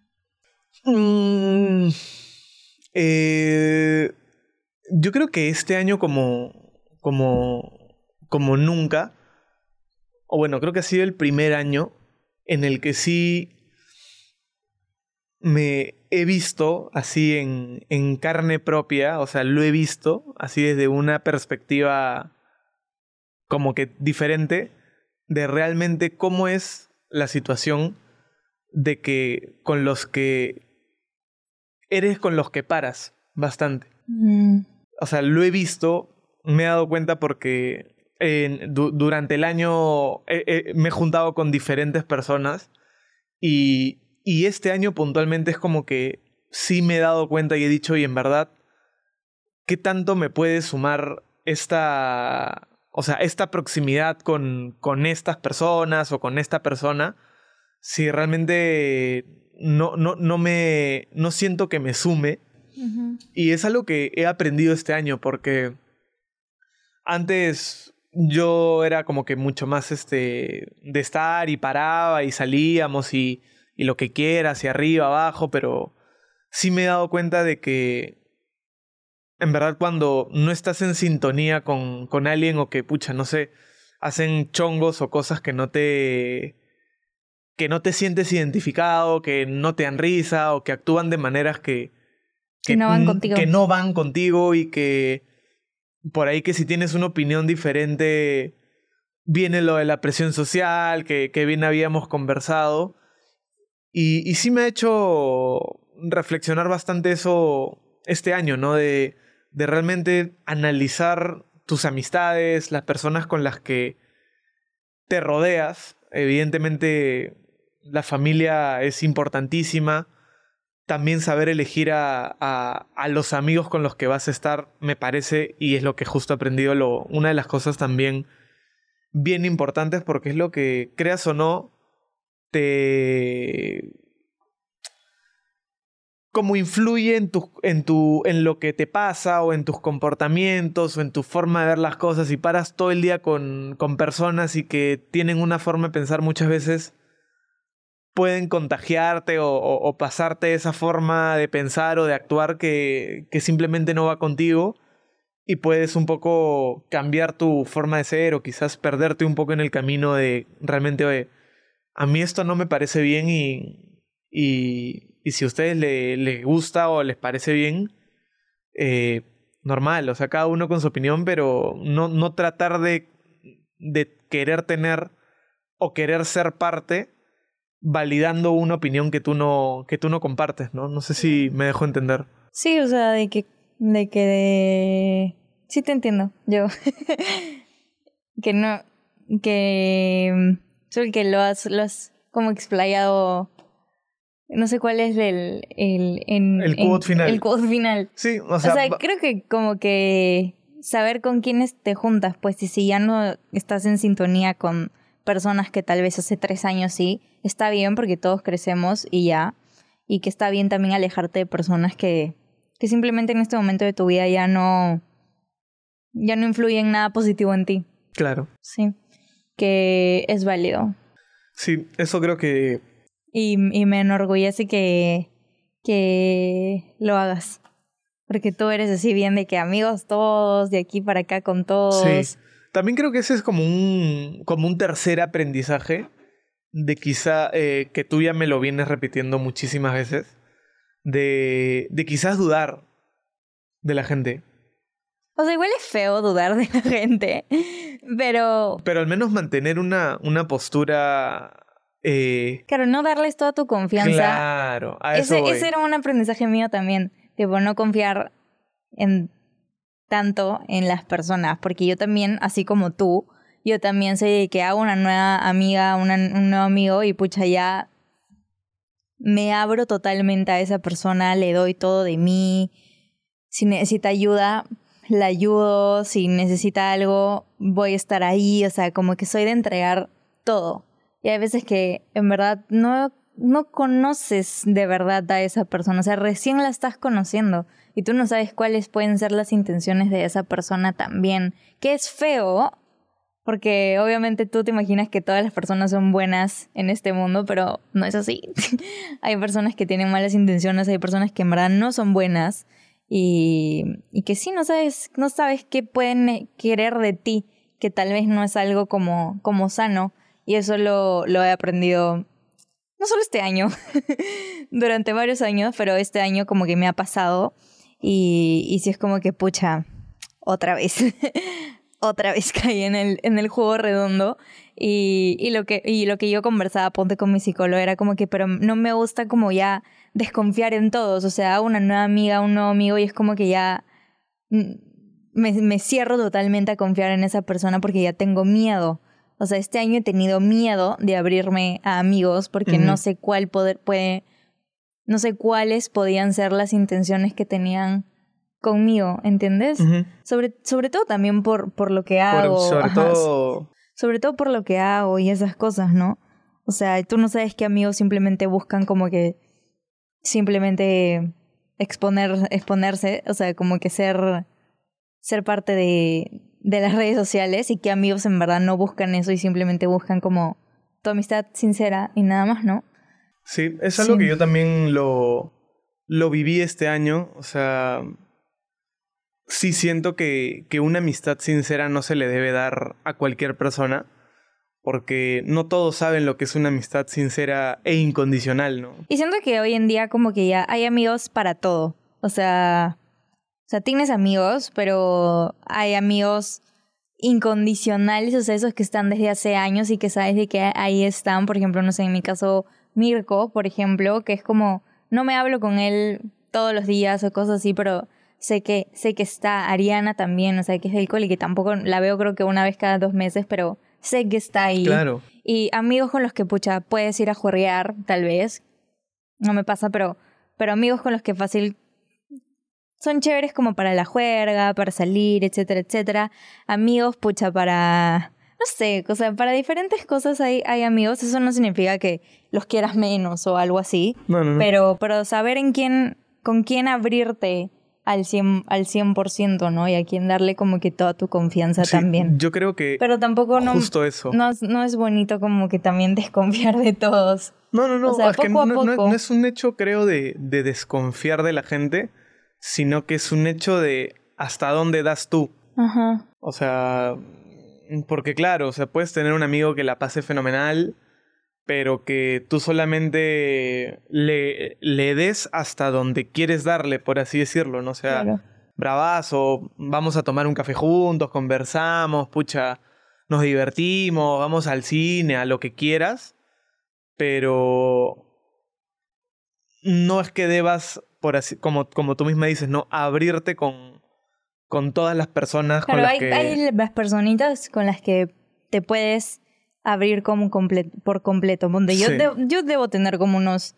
Mm, eh, yo creo que este año como, como, como nunca, o bueno, creo que ha sido el primer año en el que sí me he visto así en, en carne propia, o sea, lo he visto así desde una perspectiva como que diferente de realmente cómo es la situación de que con los que eres con los que paras. bastante. Mm. O sea, lo he visto, me he dado cuenta porque eh, du- durante el año eh, eh, me he juntado con diferentes personas y, y este año puntualmente es como que sí me he dado cuenta y he dicho, y en verdad, ¿qué tanto me puede sumar esta, o sea, esta proximidad con, con estas personas o con esta persona si realmente no, no, no me, no siento que me sume? Ujú. Y es algo que he aprendido este año porque antes yo era como que mucho más este de estar y paraba y salíamos y, y lo que quiera, hacia arriba, abajo, pero sí me he dado cuenta de que en verdad cuando no estás en sintonía con, con alguien o que, pucha, no sé, hacen chongos o cosas que no te que no te sientes identificado, que no te dan risa o que actúan de maneras que Que que, no van contigo. que no van contigo y que por ahí que si tienes una opinión diferente viene lo de la presión social, que, que bien habíamos conversado. Y, y sí me ha hecho reflexionar bastante eso este año, ¿no? De, de realmente analizar tus amistades, las personas con las que te rodeas. Evidentemente la familia es importantísima. También saber elegir a, a, a los amigos con los que vas a estar, me parece, y es lo que justo he aprendido, lo, una de las cosas también bien importantes, porque es lo que, creas o no, te... como influye en, tu, en, tu, en lo que te pasa, o en tus comportamientos, o en tu forma de ver las cosas, y paras todo el día con, con personas y que tienen una forma de pensar muchas veces pueden contagiarte o, o, o pasarte esa forma de pensar o de actuar que, que simplemente no va contigo y puedes un poco cambiar tu forma de ser o quizás perderte un poco en el camino de realmente, oye, a mí esto no me parece bien y, y, y si a ustedes le, les gusta o les parece bien, eh, normal, o sea, cada uno con su opinión, pero no, no tratar de, de querer tener o querer ser parte validando una opinión que tú no, que tú no compartes, ¿no? No sé si me dejo entender. Sí, o sea, de que... De que de... Sí te entiendo, yo. que no... Que... mm, Solo que lo has, lo has como explayado... No sé cuál es el... El, en, El en- quote final. El quote final. Sí, o O sea, sea, va- creo que como que saber con quiénes te juntas, pues y si ya no estás en sintonía con personas que tal vez hace tres años sí, está bien porque todos crecemos y ya. Y que está bien también alejarte de personas que, que simplemente en este momento de tu vida ya no, ya no influyen nada positivo en ti. claro. Sí. Que es válido. Sí, eso creo que... Y, y me enorgullece que, que lo hagas. Porque tú eres así bien de que amigos todos, de aquí para acá con Sí. todos. También creo que ese es como un, como un tercer aprendizaje de quizá eh, que tú ya me lo vienes repitiendo muchísimas veces, de, de quizás dudar de la gente, O sea, igual es feo dudar de la gente, pero pero al menos mantener una, una postura... eh, claro, no darles toda tu confianza. claro, a eso Ese, voy. ese era un aprendizaje mío también, tipo no confiar en tanto en las personas, porque yo también, así como tú, yo también sé de que hago una nueva amiga, una- un nuevo amigo y pucha ya me abro totalmente a esa persona, le doy todo de mí. Si necesita ayuda, la ayudo. Si necesita algo, voy a estar ahí. O sea, como que soy de entregar todo. Y hay veces que en verdad no, no conoces de verdad a esa persona. O sea, recién la estás conociendo y tú no sabes cuáles pueden ser las intenciones de esa persona también. Que es feo, porque obviamente tú te imaginas que todas las personas son buenas en este mundo, pero no es así. Hay personas que tienen malas intenciones, hay personas que en verdad no son buenas y, y que sí, no sabes, no sabes qué pueden querer de ti, que tal vez no es algo como, como sano. Y eso lo, lo he aprendido no solo este año, durante varios años, pero este año como que me ha pasado y, y sí es como que pucha, otra vez. Otra vez caí en el, en el juego redondo Y, y, lo que, y lo que yo conversaba, ponte con mi psicólogo, era como que, pero no me gusta como ya desconfiar en todos. O sea, una nueva amiga, un nuevo amigo y es como que ya me, me cierro totalmente a confiar en esa persona porque ya tengo miedo. O sea, este año he tenido miedo de abrirme a amigos porque uh-huh. no sé cuál poder puede, no sé cuáles podían ser las intenciones que tenían conmigo, ¿entiendes? Uh-huh. Sobre, sobre todo también por, por lo que hago. Por, sobre ajá, todo... Sobre todo por lo que hago y esas cosas, ¿no? O sea, tú no sabes qué amigos simplemente buscan como que simplemente exponer, exponerse, o sea, como que ser, ser parte de, de las redes sociales y qué amigos en verdad no buscan eso y simplemente buscan como tu amistad sincera y nada más, ¿no? Sí, es algo sí. que yo también lo, lo viví este año, o sea... Sí siento que, que una amistad sincera no se le debe dar a cualquier persona, porque no todos saben lo que es una amistad sincera e incondicional, ¿no? Y siento que hoy en día como que ya hay amigos para todo. O sea, o sea, tienes amigos, pero hay amigos incondicionales, o sea, esos que están desde hace años y que sabes de que ahí están. Por ejemplo, no sé, en mi caso, Mirko, por ejemplo, que es como, no me hablo con él todos los días o cosas así, pero... Sé que, sé que está Ariana también, o sea, que es del cole, que tampoco la veo creo que una vez cada dos meses, pero sé que está ahí. Claro. Y amigos con los que, pucha, puedes ir a juerrear, tal vez. No me pasa, pero, pero amigos con los que fácil son chéveres como para la juerga, para salir, etcétera, etcétera. Amigos, pucha, para... No sé, o sea, para diferentes cosas hay, hay amigos. Eso no significa que los quieras menos o algo así. No, no, no. Pero, pero saber en quién, con quién abrirte... al cien, al cien por ciento, ¿no? Y a quien darle como que toda tu confianza sí, también. Yo creo que pero tampoco no, justo eso. No, no es bonito como que también desconfiar de todos. No, no, no. O sea, es poco que no, a poco. No, no es un hecho, creo, de, de desconfiar de la gente, sino que es un hecho de hasta dónde das tú. Ajá. O sea, porque claro, o sea, puedes tener un amigo que la pase fenomenal, pero que tú solamente le, le des hasta donde quieres darle, por así decirlo, ¿no? O sea, claro. bravazo, vamos a tomar un café juntos, conversamos, pucha, nos divertimos, vamos al cine, a lo que quieras, pero no es que debas, por así, como, como tú misma dices, ¿no? Abrirte con, con todas las personas claro, con las hay, que... hay las personitas con las que te puedes abrir como comple- por completo. Donde yo, Sí. de- yo debo tener como unos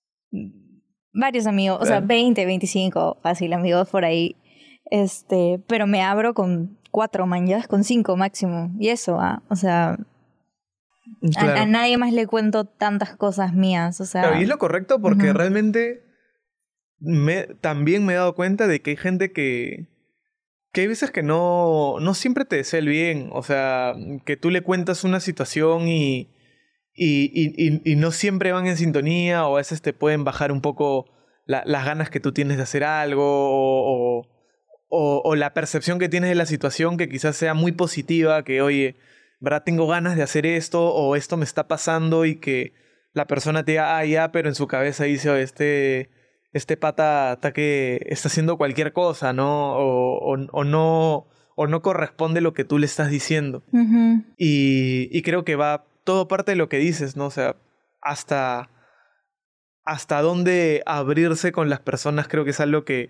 varios amigos, o sea, Claro. veinte, veinticinco, fácil amigos por ahí. Este, pero me abro con cuatro manjas, con cinco máximo. Y eso, ¿ah? O sea, Claro. a, a nadie más le cuento tantas cosas mías. O sea, Claro, y es lo correcto porque uh-huh. realmente me, también me he dado cuenta de que hay gente que... Que hay veces que no, no siempre te desea el bien. O sea, que tú le cuentas una situación y, y, y, y, y no siempre van en sintonía, o a veces te pueden bajar un poco la, las ganas que tú tienes de hacer algo, o, o, o, o la percepción que tienes de la situación que quizás sea muy positiva, que oye, ¿verdad? Tengo ganas de hacer esto, o esto me está pasando, y que la persona te diga, ah, ya, pero en su cabeza dice, oh, este... este pata está que está haciendo cualquier cosa, ¿no? O, o, o no o no corresponde lo que tú le estás diciendo. Uh-huh. Y, y creo que va todo parte de lo que dices, ¿no? O sea, hasta, hasta dónde abrirse con las personas creo que es algo que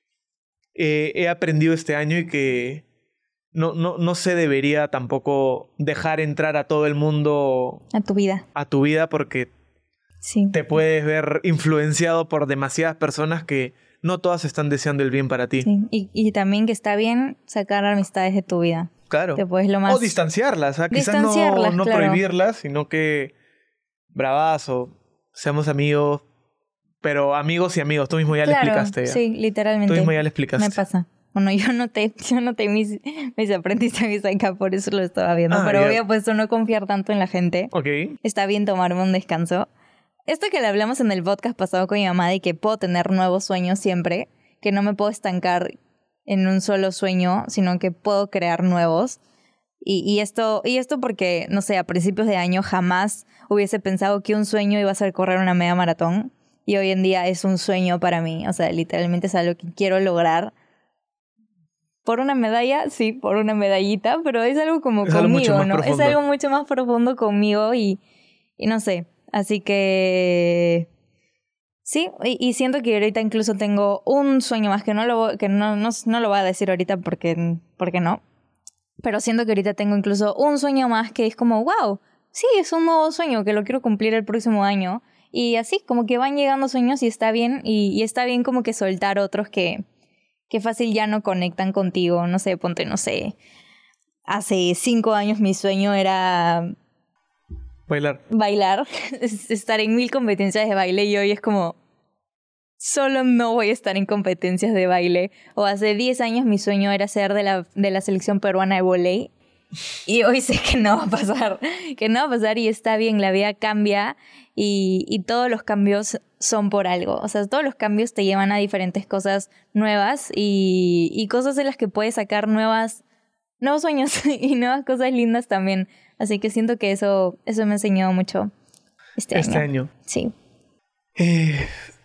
eh, he aprendido este año y que no, no, no se debería tampoco dejar entrar a todo el mundo a tu vida. A tu vida porque... Sí. Te puedes ver influenciado por demasiadas personas que no todas están deseando el bien para ti. Sí. Y, y también que está bien sacar amistades de tu vida. Claro. Que pues lo más... O distanciarlas, ¿eh? Quizás distanciarlas, no, no claro. prohibirlas, sino que bravazo, seamos amigos, pero amigos y amigos. Tú mismo ya claro, le explicaste. Ya. Sí, literalmente. Tú mismo ya le explicaste. Me pasa. Bueno, yo noté, yo noté mis, mis aprendizajes acá, por eso lo estaba viendo. Ah, pero ya. había puesto no confiar tanto en la gente. Ok. Está bien tomarme un descanso. Esto que le hablamos en el podcast pasado con mi mamá de que puedo tener nuevos sueños siempre, que no me puedo estancar en un solo sueño, sino que puedo crear nuevos. Y, y, esto, y esto porque, no sé, a principios de año jamás hubiese pensado que un sueño iba a ser correr una media maratón. Y hoy en día es un sueño para mí. O sea, literalmente es algo que quiero lograr. por una medalla, sí, por una medallita, pero es algo como Es algo mucho conmigo, más ¿no? Es profundo. algo mucho más profundo conmigo y, y no sé. Así que sí, y, y siento que ahorita incluso tengo un sueño más que no lo, vo- que no, no, no lo voy a decir ahorita porque, porque no. Pero siento que ahorita tengo incluso un sueño más que es como, wow, sí, es un nuevo sueño que lo quiero cumplir el próximo año. Y así, como que van llegando sueños y está bien. Y, y está bien como que soltar otros que, que fácil ya no conectan contigo. No sé, ponte, no sé. Hace cinco años mi sueño era Bailar. bailar, estar en mil competencias de baile y hoy es como, solo no voy a estar en competencias de baile. O hace diez años mi sueño era ser de la, de la selección peruana de vóley. Y hoy sé que no va a pasar, que no va a pasar y está bien, la vida cambia y, y todos los cambios son por algo. O sea, todos los cambios te llevan a diferentes cosas nuevas y, y cosas de las que puedes sacar nuevas, nuevos sueños y nuevas cosas lindas también. Así que siento que eso, eso me ha enseñado mucho este, Este año. año. Sí. Eh,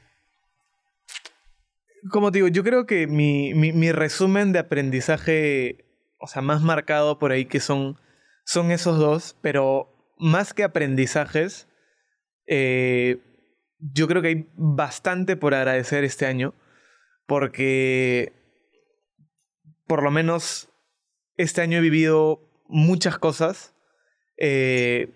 como te digo, yo creo que mi, mi, mi resumen de aprendizaje, o sea, más marcado por ahí que son, son esos dos, pero más que aprendizajes, eh, yo creo que hay bastante por agradecer este año, porque por lo menos este año he vivido muchas cosas eh,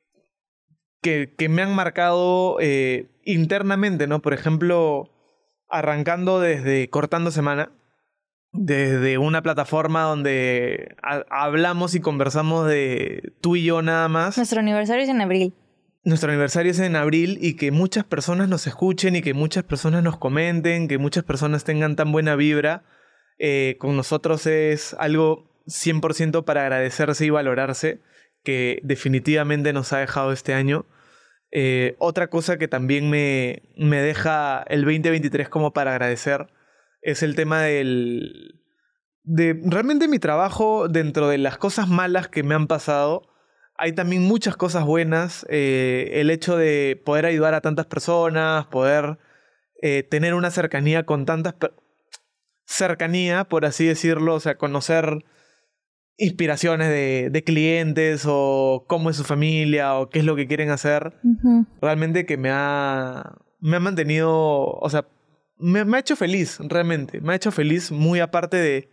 que, que me han marcado eh, internamente, ¿no? Por ejemplo, arrancando desde Cortando Semana, desde una plataforma donde ha- hablamos y conversamos de tú y yo nada más. Nuestro aniversario es en abril. Nuestro aniversario es en abril y que muchas personas nos escuchen y que muchas personas nos comenten, que muchas personas tengan tan buena vibra eh, con nosotros es algo cien por ciento para agradecerse y valorarse, que definitivamente nos ha dejado este año. Eh, otra cosa que también me, me deja el veinte veintitrés como para agradecer es el tema del... de realmente mi trabajo dentro de las cosas malas que me han pasado. Hay también muchas cosas buenas. Eh, el hecho de poder ayudar a tantas personas, poder eh, tener una cercanía con tantas... per- cercanía, por así decirlo, o sea, conocer inspiraciones de, de clientes o cómo es su familia o qué es lo que quieren hacer, Ujú. realmente que me ha, me ha mantenido, o sea, me, me ha hecho feliz, realmente, me ha hecho feliz muy aparte de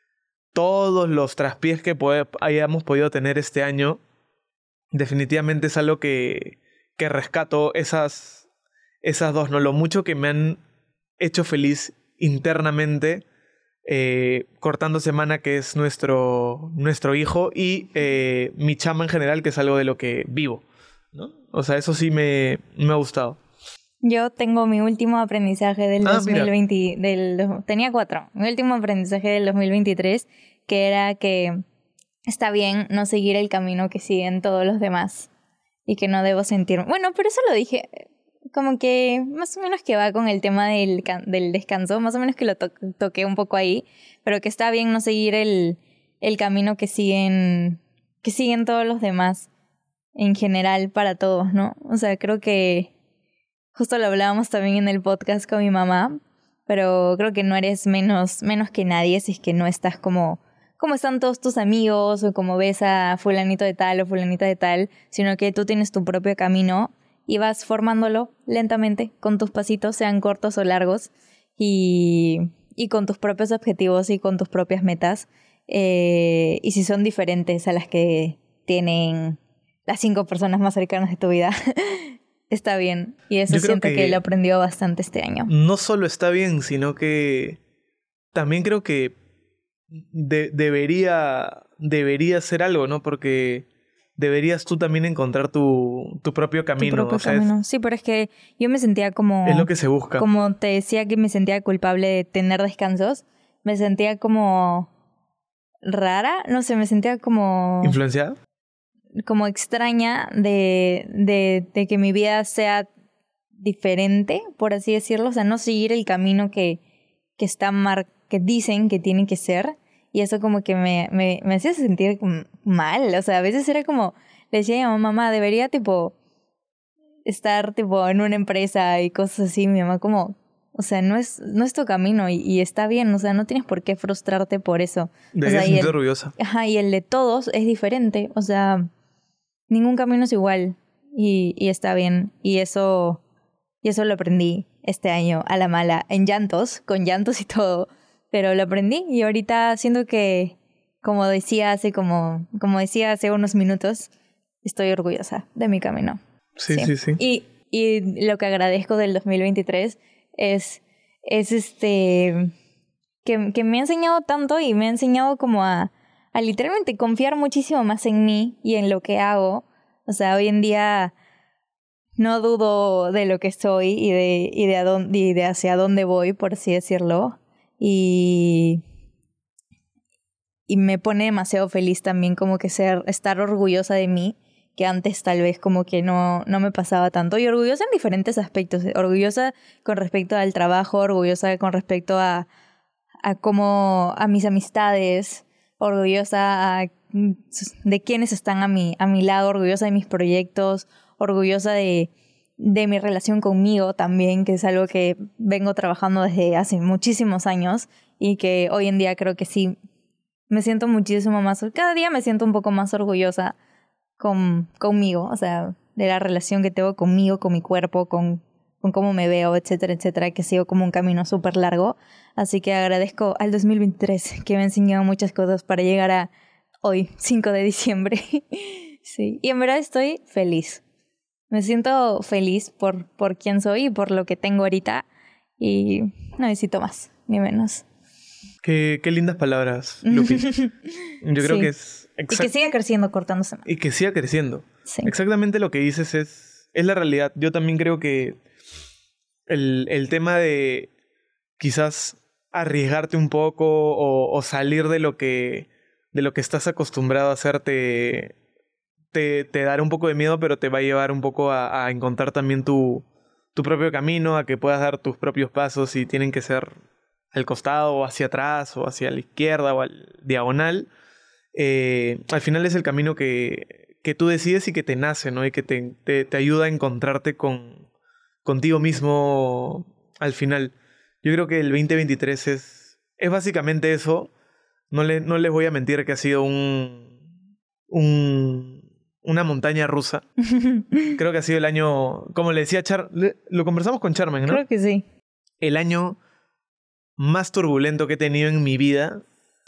todos los traspiés que puede- hayamos podido tener este año. Definitivamente es algo que, que rescato esas, esas dos, ¿no? Lo mucho que me han hecho feliz internamente, eh, Cortando Semana, que es nuestro, nuestro hijo, y eh, mi chama en general, que es algo de lo que vivo, ¿no? O sea, eso sí me, me ha gustado. Yo tengo mi último aprendizaje del Ah, mira. dos mil veinte, del, do- tenía cuatro, mi último aprendizaje del dos mil veintitrés, que era que está bien no seguir el camino que siguen todos los demás y que no debo sentir, bueno, pero eso lo dije, como que más o menos que va con el tema del, can- del descanso, más o menos que lo to- toqué un poco ahí, pero que está bien no seguir el, el camino que siguen, que siguen todos los demás en general para todos, ¿no? O sea, creo que justo lo hablábamos también en el podcast con mi mamá, pero creo que no eres menos, menos que nadie si es que no estás como, como están todos tus amigos o como ves a fulanito de tal o fulanita de tal, sino que tú tienes tu propio camino y vas formándolo lentamente con tus pasitos, sean cortos o largos, y, y con tus propios objetivos y con tus propias metas. Eh, y si son diferentes a las que tienen las cinco personas más cercanas de tu vida, está bien. Y eso Yo creo siento que lo que aprendió bastante este año. no solo está bien, sino que también creo que de- debería, debería ser algo, ¿no? Porque deberías tú también encontrar tu, tu propio Tu camino. propio O sea, es, camino. Sí, pero es que yo me sentía es como, lo que se busca. como te decía que me sentía culpable de tener descansos. Me sentía como rara, no sé, me sentía como, ¿Influenciada? como extraña de, de, de que mi vida sea diferente, por así decirlo. O sea, no seguir el camino que, que está mar que dicen que tiene que ser. Y eso como que me, me, me hacía sentir como mal. O sea, a veces era como, le decía a mi mamá, mamá, debería tipo estar tipo en una empresa y cosas así. Mi mamá como, O sea, no es, no es tu camino y, y está bien. O sea, no tienes por qué frustrarte por eso. Deberías o sea, sentirte el, orgullosa. Ajá, y el de todos es diferente. O sea, ningún camino es igual. Y, y está bien. Y eso, y eso lo aprendí este año a la mala. En llantos, con llantos y todo. Pero lo aprendí y ahorita siento que, como decía hace, como, como decía hace unos minutos, estoy orgullosa de mi camino. Sí, sí, sí. sí. Y, y lo que agradezco del dos mil veintitrés es, es este que, que me ha enseñado tanto y me ha enseñado como a, a literalmente confiar muchísimo más en mí y en lo que hago. O sea, hoy en día no dudo de lo que soy y de, y de, a dónde, y de hacia dónde voy, por así decirlo. Y, y me pone demasiado feliz también como que ser, estar orgullosa de mí, que antes tal vez como que no, no me pasaba tanto. Y orgullosa en diferentes aspectos. Orgullosa con respecto al trabajo, orgullosa con respecto a, a cómo, a mis amistades, orgullosa a, de quienes están a mi, a mi lado, orgullosa de mis proyectos, orgullosa de, de mi relación conmigo también, que es algo que vengo trabajando desde hace muchísimos años y que hoy en día creo que sí me siento muchísimo más, cada día me siento un poco más orgullosa con, conmigo, o sea, de la relación que tengo conmigo, con mi cuerpo, con, con cómo me veo, etcétera, etcétera, que ha sido como un camino súper largo. Así que agradezco al dos mil veintitrés que me ha enseñado muchas cosas para llegar a hoy, cinco de diciembre. Sí, y en verdad estoy feliz. Me siento feliz por, por quién soy y por lo que tengo ahorita y no necesito más, ni menos. Qué, qué lindas palabras, Lupi. Yo creo Sí. que es... Y que siga creciendo, cortándose más. Y que siga creciendo. Sí. Exactamente lo que dices es, es la realidad. Yo también creo que el, el tema de quizás arriesgarte un poco o, o salir de lo que, de lo que estás acostumbrado a hacer te, te, te dará un poco de miedo, pero te va a llevar un poco a, a encontrar también tu, tu propio camino, a que puedas dar tus propios pasos y tienen que ser al costado o hacia atrás o hacia la izquierda o al diagonal. Eh, al final es el camino que, que tú decides y que te nace, ¿no? Y que te, te, te ayuda a encontrarte con, contigo mismo al final. Yo creo que el veinte veintitrés es, es básicamente eso. No, le, no les voy a mentir que ha sido un, un, una montaña rusa. Creo que ha sido el año, como le decía Char, le, lo conversamos con Charmen, ¿no? Creo que sí. El año más turbulento que he tenido en mi vida.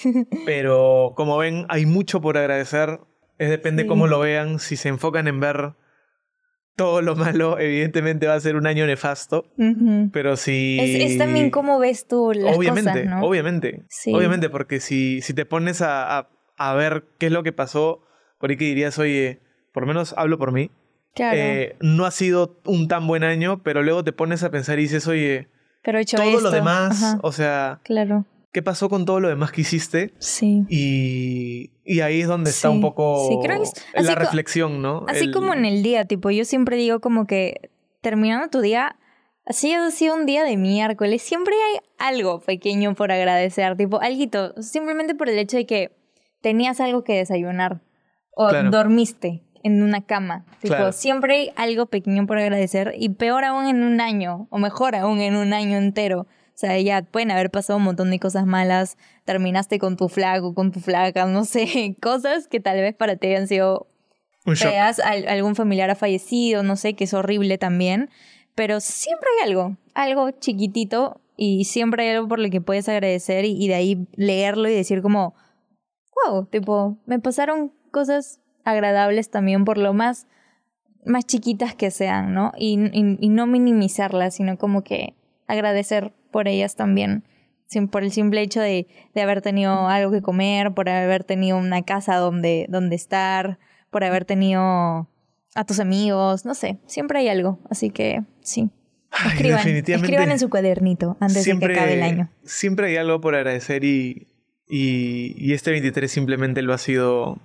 Pero como ven, hay mucho por agradecer. Es depende Sí. cómo lo vean. Si se enfocan en ver todo lo malo, evidentemente va a ser un año nefasto. Uh-huh. Pero si... Es, es también cómo ves tú las obviamente, cosas, ¿no? Obviamente, Sí. obviamente, porque si, si te pones a, a, a ver qué es lo que pasó, por ahí que dirías, oye, por lo menos hablo por mí. Claro. Eh, no ha sido un tan buen año, pero luego te pones a pensar y dices, oye, pero he hecho todo esto. lo demás, Ajá. o sea... Claro. ¿Qué pasó con todo lo demás que hiciste? Sí. Y, y ahí es donde está Sí. un poco Sí, creo que es- así la co- reflexión, ¿no? Así El- como en el día, tipo, yo siempre digo como que terminando tu día, así ha sido un día de miércoles, siempre hay algo pequeño por agradecer, tipo, alguito, simplemente por el hecho de que tenías algo que desayunar o Claro. dormiste en una cama, tipo, Claro. siempre hay algo pequeño por agradecer y peor aún en un año, o mejor aún en un año entero. O sea, ya pueden haber pasado un montón de cosas malas, terminaste con tu flaco, con tu flaca, no sé, cosas que tal vez para ti han sido un shock. feas, al- algún familiar ha fallecido, no sé, que es horrible también, pero siempre hay algo, algo chiquitito y siempre hay algo por lo que puedes agradecer y, y de ahí leerlo y decir como, wow, tipo, me pasaron cosas agradables también por lo más, más chiquitas que sean, ¿no? Y, y, y no minimizarlas, sino como que agradecer por ellas también, sin, por el simple hecho de, de haber tenido algo que comer, por haber tenido una casa donde, donde estar, por haber tenido a tus amigos, no sé, siempre hay algo, así que sí. Ay, Escriban, definitivamente. escriban en su cuadernito antes siempre, de que acabe el año. Siempre hay algo por agradecer y, y, y este veintitrés simplemente lo ha sido,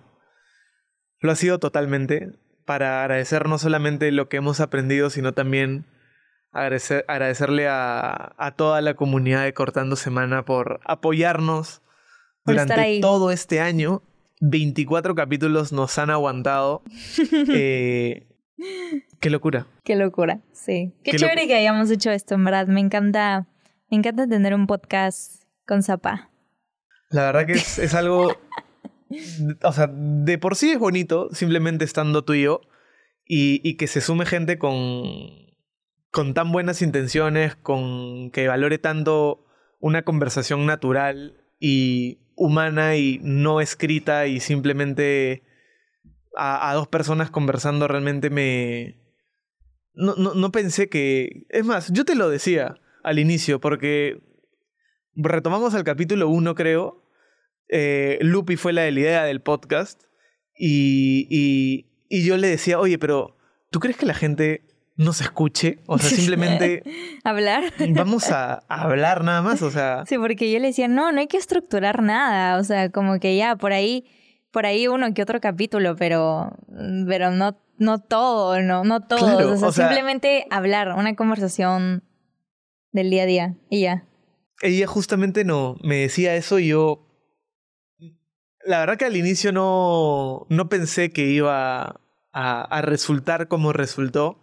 lo ha sido totalmente para agradecer no solamente lo que hemos aprendido, sino también agradecer, agradecerle a, a toda la comunidad de Cortando Semana por apoyarnos Por estar durante ahí. todo este año. veinticuatro capítulos nos han aguantado. eh, qué locura. Qué locura, sí. Qué, Qué chévere locu- que hayamos hecho esto, en verdad. Me encanta, Me encanta tener un podcast con Zapa. La verdad que es, es algo... O sea, de por sí es bonito, simplemente estando tú y yo, y, y que se sume gente con, con tan buenas intenciones, con que valore tanto una conversación natural y humana y no escrita y simplemente a, a dos personas conversando realmente me... No, no, no pensé que... Es más, yo te lo decía al inicio porque retomamos al capítulo uno, creo. Eh, Lupi fue la de la idea del podcast y, y, y yo le decía, oye, pero ¿tú crees que la gente no se escuche? O sea, simplemente... ¿Hablar? Vamos a, a hablar nada más, o sea... Sí, porque yo le decía, no, no hay que estructurar nada. O sea, como que ya, por ahí, por ahí uno que otro capítulo, pero, pero no, no todo, no, no todo. Claro, o sea, o sea, simplemente hablar, una conversación del día a día y ya. Ella justamente no me decía eso y yo... La verdad que al inicio no, no pensé que iba a, a resultar como resultó.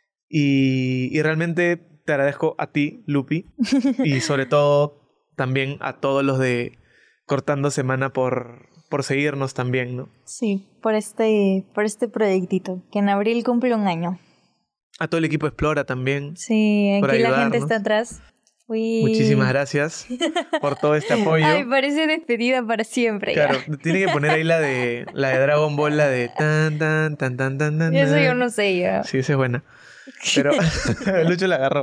Y, y realmente te agradezco a ti, Lupi. Y sobre todo también a todos los de Cortando Semana por, por seguirnos también, ¿no? Sí, por este, por este proyectito, que en abril cumple un año. A todo el equipo Explora también. Sí, por aquí la ayudarnos. gente está atrás. Uy. Muchísimas gracias por todo este apoyo. Ay, parece despedida para siempre. Claro, ya. tiene que poner ahí la de la de Dragon Ball, la de tan tan tan tan tan tan. Eso yo no sé ya. Sí, esa es buena. Pero Lucho la agarró.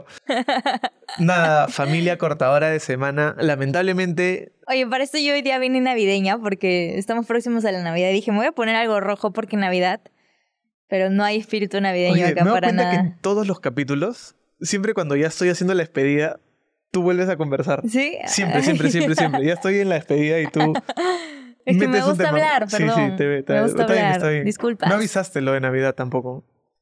Nada, familia cortadora de semana. Lamentablemente... Oye, para esto yo hoy día vine navideña porque estamos próximos a la Navidad. Y dije, me voy a poner algo rojo porque Navidad. Pero no hay espíritu navideño Oye, acá me doy para cuenta nada. que en todos los capítulos, siempre cuando ya estoy haciendo la despedida, tú vuelves a conversar. ¿Sí? Siempre, siempre, siempre, siempre. Ya estoy en la despedida y tú... Es que me metes un gusta tema. hablar, perdón. Sí, sí, te, te, me gusta está bien, hablar. está bien. Disculpas. No avisaste lo de Navidad tampoco.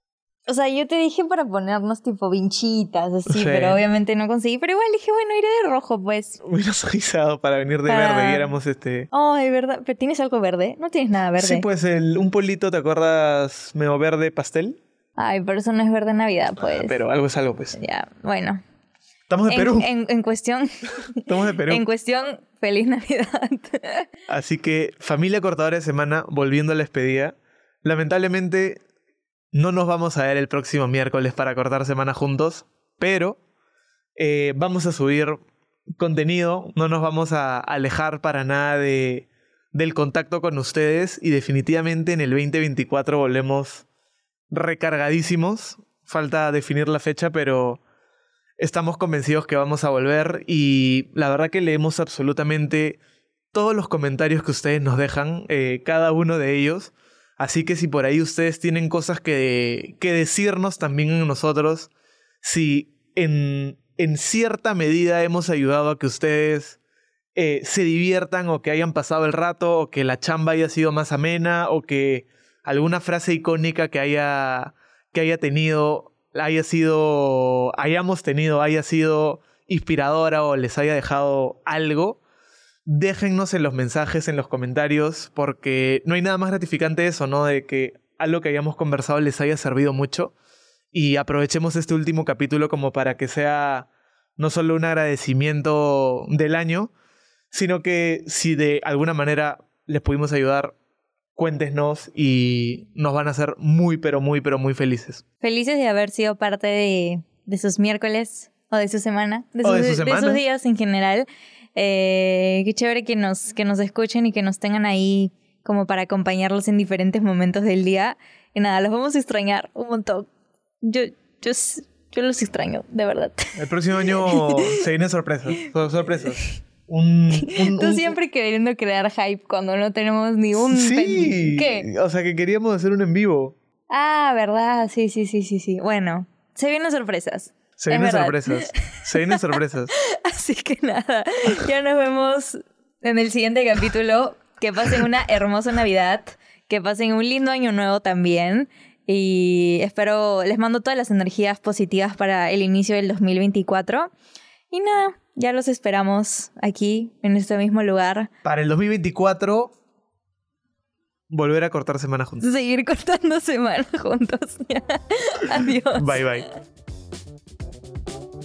O sea, yo te dije para ponernos tipo vinchitas, así, Sí. pero obviamente no conseguí. Pero igual dije, bueno, iré de rojo, pues. Hubieras avisado para venir de Para- verde y éramos este... Oh, de verdad. ¿Pero tienes algo verde? No tienes nada verde. Sí, pues el, un polito, ¿te acuerdas? Medio verde pastel. Ay, pero eso no es verde Navidad, pues. Ah, pero algo es algo, pues. Ya, bueno. Estamos de En, Perú. en, en cuestión... Estamos de Perú. En cuestión, feliz Navidad. Así que, familia cortadora de semana, volviendo a la despedida. Lamentablemente, no nos vamos a ver el próximo miércoles para cortar semana juntos, pero eh, vamos a subir contenido, no nos vamos a alejar para nada de, del contacto con ustedes y definitivamente en el veinte veinticuatro volvemos recargadísimos. Falta definir la fecha, pero estamos convencidos que vamos a volver y la verdad que leemos absolutamente todos los comentarios que ustedes nos dejan, eh, cada uno de ellos. Así que si por ahí ustedes tienen cosas que, que decirnos también en nosotros, si en, en cierta medida hemos ayudado a que ustedes eh, se diviertan o que hayan pasado el rato o que la chamba haya sido más amena o que alguna frase icónica que haya, que haya tenido, haya sido, hayamos tenido, haya sido inspiradora o les haya dejado algo, déjennos en los mensajes, en los comentarios, porque no hay nada más gratificante de eso, ¿no? De que algo que hayamos conversado les haya servido mucho y aprovechemos este último capítulo como para que sea no solo un agradecimiento del año, sino que si de alguna manera les pudimos ayudar, cuéntenos y nos van a hacer muy, pero muy, pero muy felices. Felices de haber sido parte de, de sus miércoles o de su semana, de, O sus, de su semana. sus días en general. Eh, qué chévere que nos, que nos escuchen y que nos tengan ahí como para acompañarlos en diferentes momentos del día. Y nada, los vamos a extrañar un montón. Yo, yo, yo los extraño, de verdad. El próximo año se vienen sorpresas, sor- sorpresas. Un, un, Tú un- siempre queriendo crear hype cuando no tenemos ni un... Sí, ¿Qué? o sea que queríamos hacer un en vivo. Ah, ¿verdad? Sí, sí, sí, sí, sí. Bueno, se vienen sorpresas. Se Es vienen verdad. sorpresas. Se vienen sorpresas. Así que nada, ya nos vemos en el siguiente capítulo. Que pasen una hermosa Navidad, que pasen un lindo año nuevo también. Y espero, les mando todas las energías positivas para el inicio del dos mil veinticuatro. Y nada, ya los esperamos aquí, en este mismo lugar. Para el dos mil veinticuatro, volver a cortar semana juntos. Seguir cortando semana juntos. Adiós. Bye, bye.